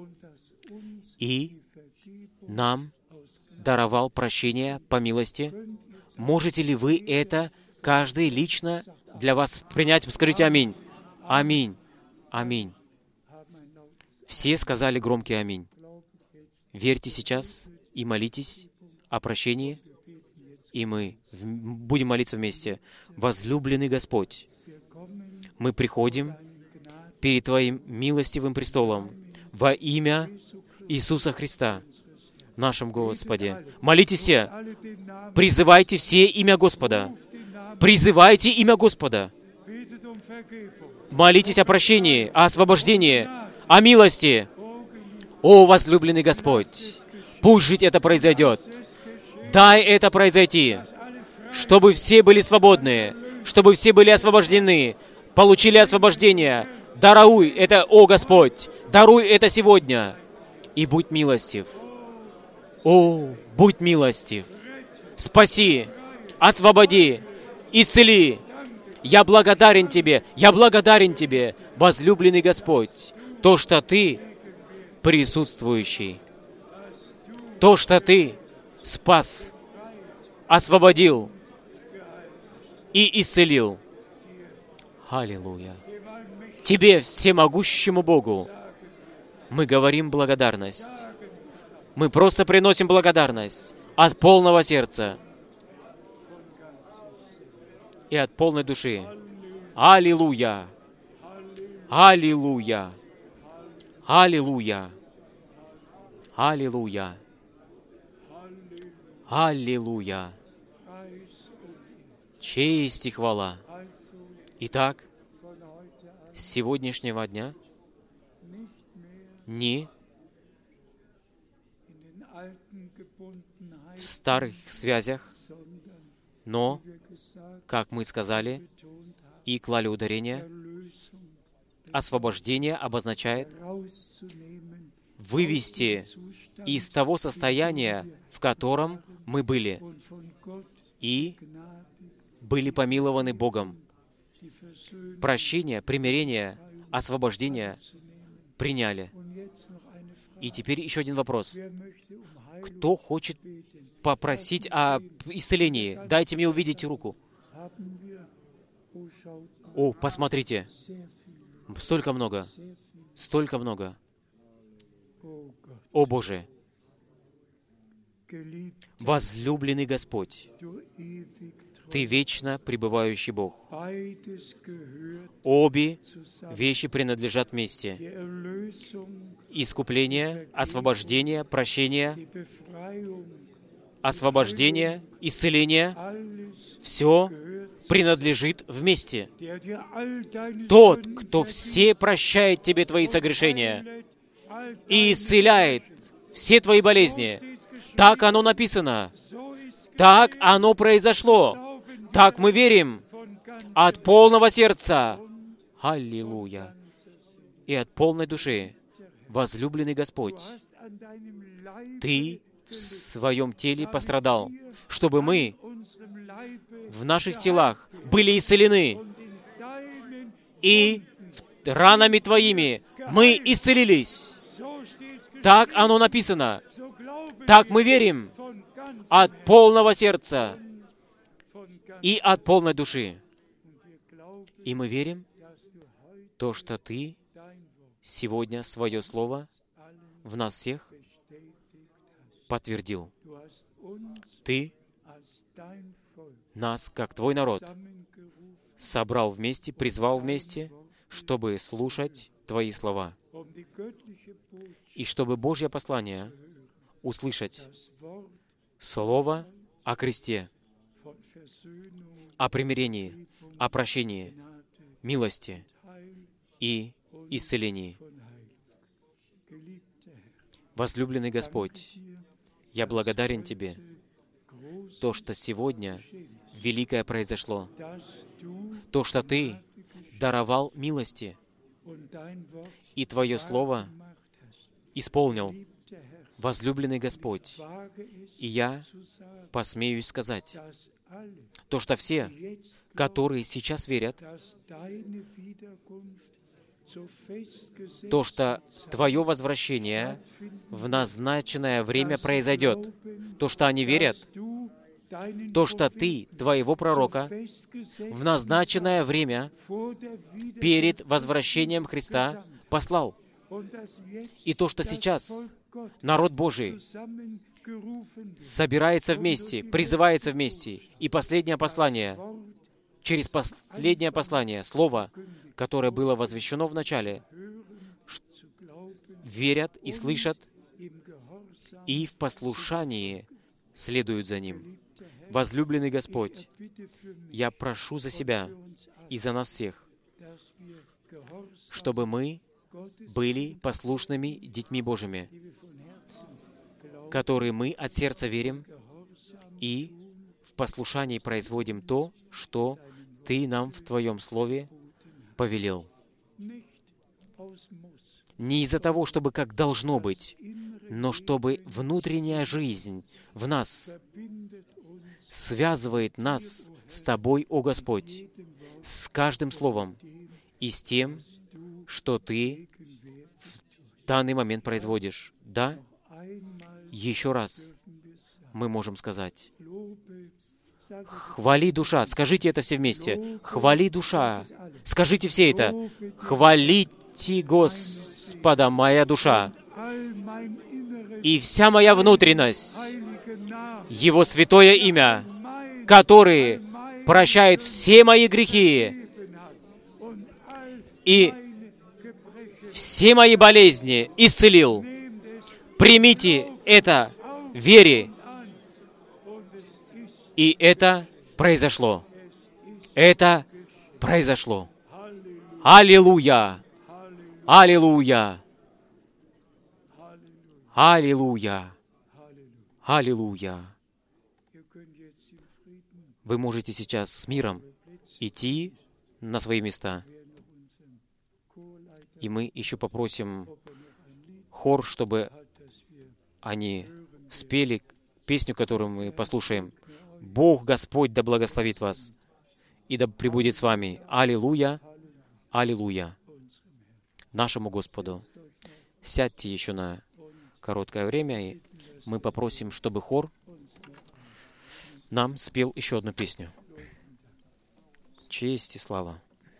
и нам даровал прощение по милости. Можете ли вы это, каждый лично для вас принять? Скажите аминь. Аминь. Аминь. Все сказали громкий аминь. Верьте сейчас и молитесь о прощении. И мы будем молиться вместе. Возлюбленный Господь, мы приходим перед Твоим милостивым престолом во имя Иисуса Христа, нашем Господе. Молитесь все. Призывайте все имя Господа. Призывайте имя Господа. Молитесь о прощении, о освобождении, о милости. О, возлюбленный Господь, пусть жить это произойдет. Дай это произойти, чтобы все были свободны, чтобы все были освобождены, получили освобождение. Даруй это, о Господь, даруй это сегодня. И будь милостив. О, будь милостив. Спаси, освободи, исцели. Я благодарен Тебе, я благодарен Тебе, возлюбленный Господь, то, что Ты присутствующий, то, что Ты спас, освободил и исцелил. Аллилуйя. Тебе, всемогущему Богу, мы говорим благодарность. Мы просто приносим благодарность от полного сердца и от полной души. Аллилуйя! Аллилуйя! Аллилуйя! Аллилуйя! Аллилуйя! Честь и хвала! Итак, с сегодняшнего дня не в старых связях, но, как мы сказали и клали ударение, освобождение обозначает вывести из того состояния, в котором мы были, и были помилованы Богом. Прощение, примирение, освобождение приняли. И теперь еще один вопрос. Кто хочет попросить о исцелении? Дайте мне увидеть руку. О, посмотрите. Столько много. Столько много. О, Боже! Возлюбленный Господь, Ты вечно пребывающий Бог. Обе вещи принадлежат вместе. Искупление, освобождение, прощение, освобождение, исцеление — все принадлежит вместе. Тот, кто все прощает тебе твои согрешения и исцеляет все твои болезни. Так оно написано. Так оно произошло. Так мы верим от полного сердца. Аллилуйя. И от полной души. Возлюбленный Господь, Ты в своем теле пострадал, чтобы мы в наших телах были исцелены. И ранами Твоими мы исцелились. Так оно написано. Так мы верим от полного сердца и от полной души. И мы верим то, что Ты сегодня свое Слово в нас всех подтвердил. Ты нас, как Твой народ, собрал вместе, призвал вместе, чтобы слушать Твои слова. И чтобы Божье послание услышать. Слово о кресте, о примирении, о прощении, милости и исцелении. Возлюбленный Господь, я благодарен Тебе, то, что сегодня великое произошло, то, что Ты даровал милости, и Твое Слово исполнил. Возлюбленный Господь, и я посмеюсь сказать, то, что все, которые сейчас верят, то, что Твое возвращение в назначенное время произойдет, то, что они верят, то, что Ты, Твоего пророка, в назначенное время перед возвращением Христа послал, и то, что сейчас народ Божий собирается вместе, призывается вместе. И последнее послание, через последнее послание, слово, которое было возвещено в начале, верят и слышат, и в послушании следуют за Ним. Возлюбленный Господь, я прошу за себя и за нас всех, чтобы мы были послушными детьми Божьими, которые мы от сердца верим и в послушании производим то, что Ты нам в Твоем Слове повелел. Не из-за того, чтобы как должно быть, но чтобы внутренняя жизнь в нас связывает нас с Тобой, о Господь, с каждым словом и с тем, что Ты в данный момент производишь. Да, еще раз мы можем сказать: «Хвали, душа». Скажите это все вместе. «Хвали, душа». Скажите все это. «Хвалите Господа, моя душа, и вся моя внутренность, Его святое имя, который прощает все мои грехи и все мои болезни исцелил». Примите это в вере. И это произошло. Это произошло. Аллилуйя! Аллилуйя! Аллилуйя! Аллилуйя! Вы можете сейчас с миром идти на свои места. И мы еще попросим хор, чтобы они спели песню, которую мы послушаем. Бог Господь да благословит вас и да пребудет с вами. Аллилуйя! Аллилуйя! Нашему Господу. Сядьте еще на короткое время, и мы попросим, чтобы хор нам спел еще одну песню. Честь и слава.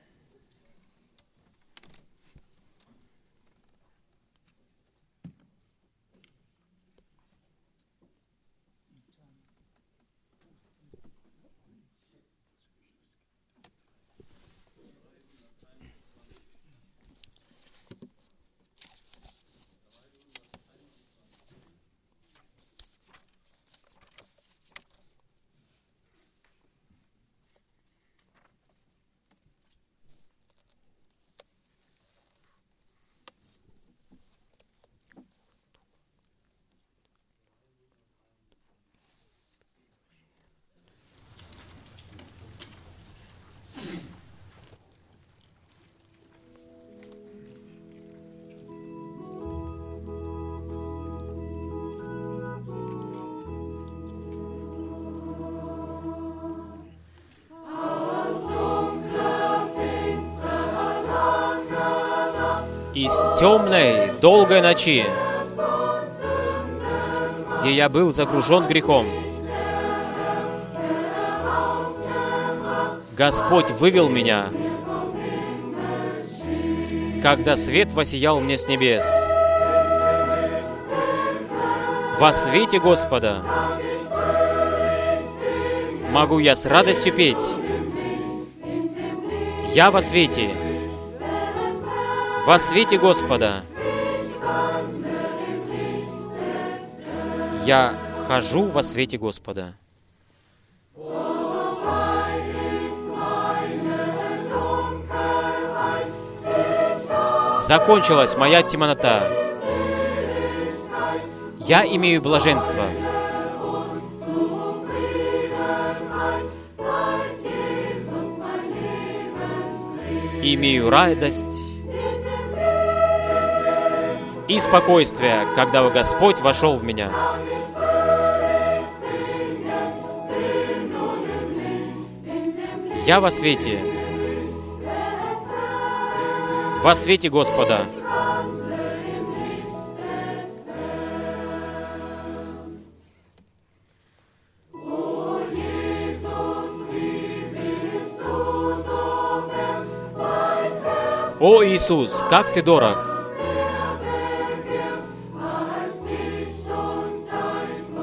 Из темной, долгой ночи, где я был загружен грехом, Господь вывел меня, когда свет воссиял мне с небес. Во свете Господа могу я с радостью петь. Я во свете, во свете Господа. Я хожу во свете Господа. Закончилась моя темнота. Я имею блаженство. Имею радость и спокойствие, когда Господь вошел в меня. Я во свете, во свете Господа. О Иисус, как Ты дорог!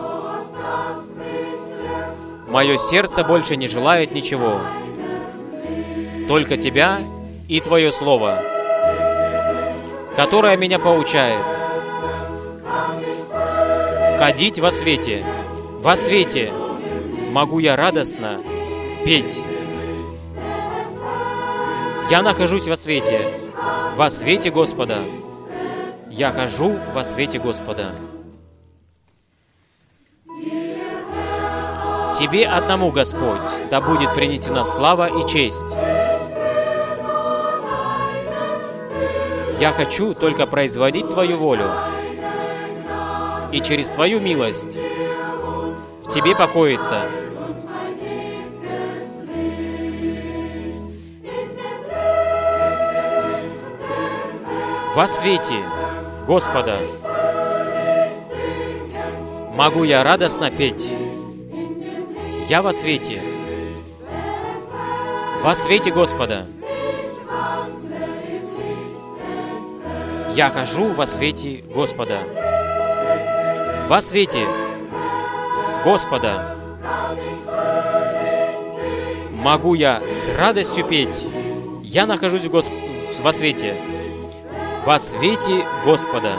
Мое сердце больше не желает ничего, только Тебя и Твое Слово, которое меня поучает ходить во свете. Во свете могу я радостно петь. Я нахожусь во свете, во свете Господа. Я хожу во свете Господа. Тебе одному, Господь, да будет принесена слава и честь. Я хочу только производить Твою волю, и через Твою милость в Тебе покоиться. Во свете Господа могу я радостно петь. Я во свете, во свете Господа. Я хожу во свете Господа. Во свете Господа могу я с радостью петь. Я нахожусь в Госп... во свете, во свете Господа.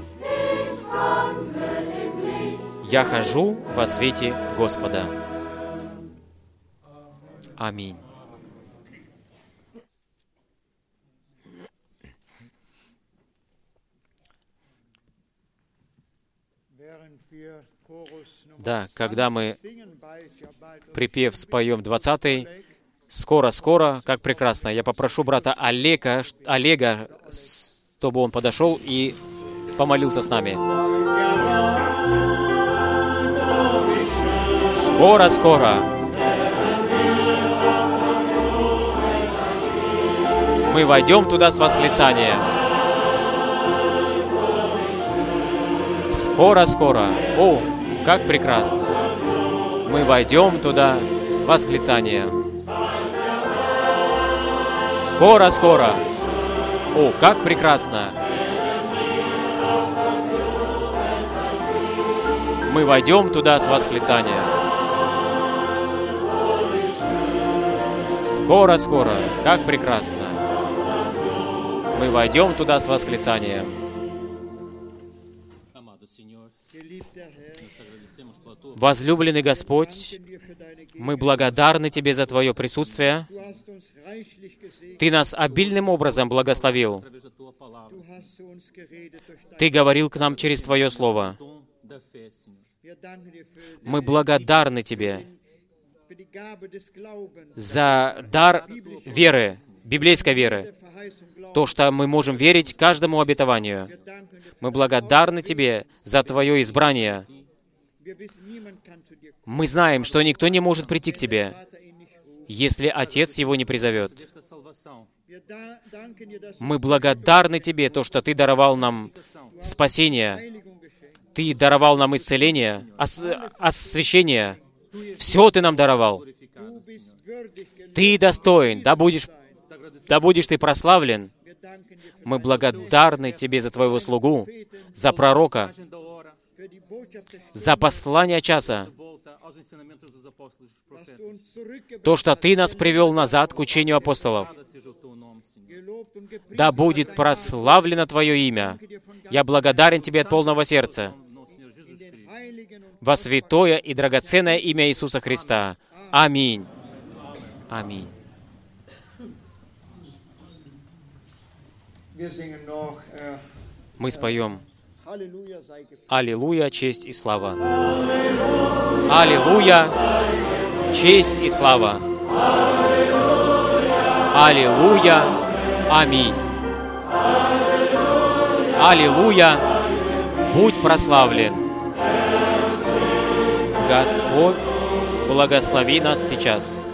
Я хожу во свете Господа. Аминь. Да, когда мы припев споем двадцатый, скоро-скоро, как прекрасно, я попрошу брата Олега, Олега, чтобы он подошел и помолился с нами. Скоро-скоро мы войдем туда с восклицанием. Скоро-скоро. О, как прекрасно. Мы войдем туда с восклицанием. Скоро-скоро. О, как прекрасно. Мы войдем туда с восклицанием. Скоро-скоро. Как прекрасно. Мы войдем туда с восклицанием. Возлюбленный Господь, мы благодарны Тебе за Твое присутствие. Ты нас обильным образом благословил. Ты говорил к нам через Твое Слово. Мы благодарны Тебе за дар веры, библейской веры, то, что мы можем верить каждому обетованию. Мы благодарны Тебе за Твое избрание. Мы знаем, что никто не может прийти к Тебе, если Отец его не призовет. Мы благодарны Тебе, то, что Ты даровал нам спасение, Ты даровал нам исцеление, ос- освящение. Все Ты нам даровал. Ты достоин, да будешь, да будешь Ты прославлен. Мы благодарны Тебе за Твоего слугу, за пророка, за послание часа, то, что Ты нас привел назад к учению апостолов. Да будет прославлено Твое имя. Я благодарен Тебе от полного сердца. Во святое и драгоценное имя Иисуса Христа. Аминь. Аминь. Мы споем «Аллилуйя, честь и слава». Аллилуйя, честь и слава. Аллилуйя, аминь. Аллилуйя, будь прославлен. Господь, благослови нас сейчас.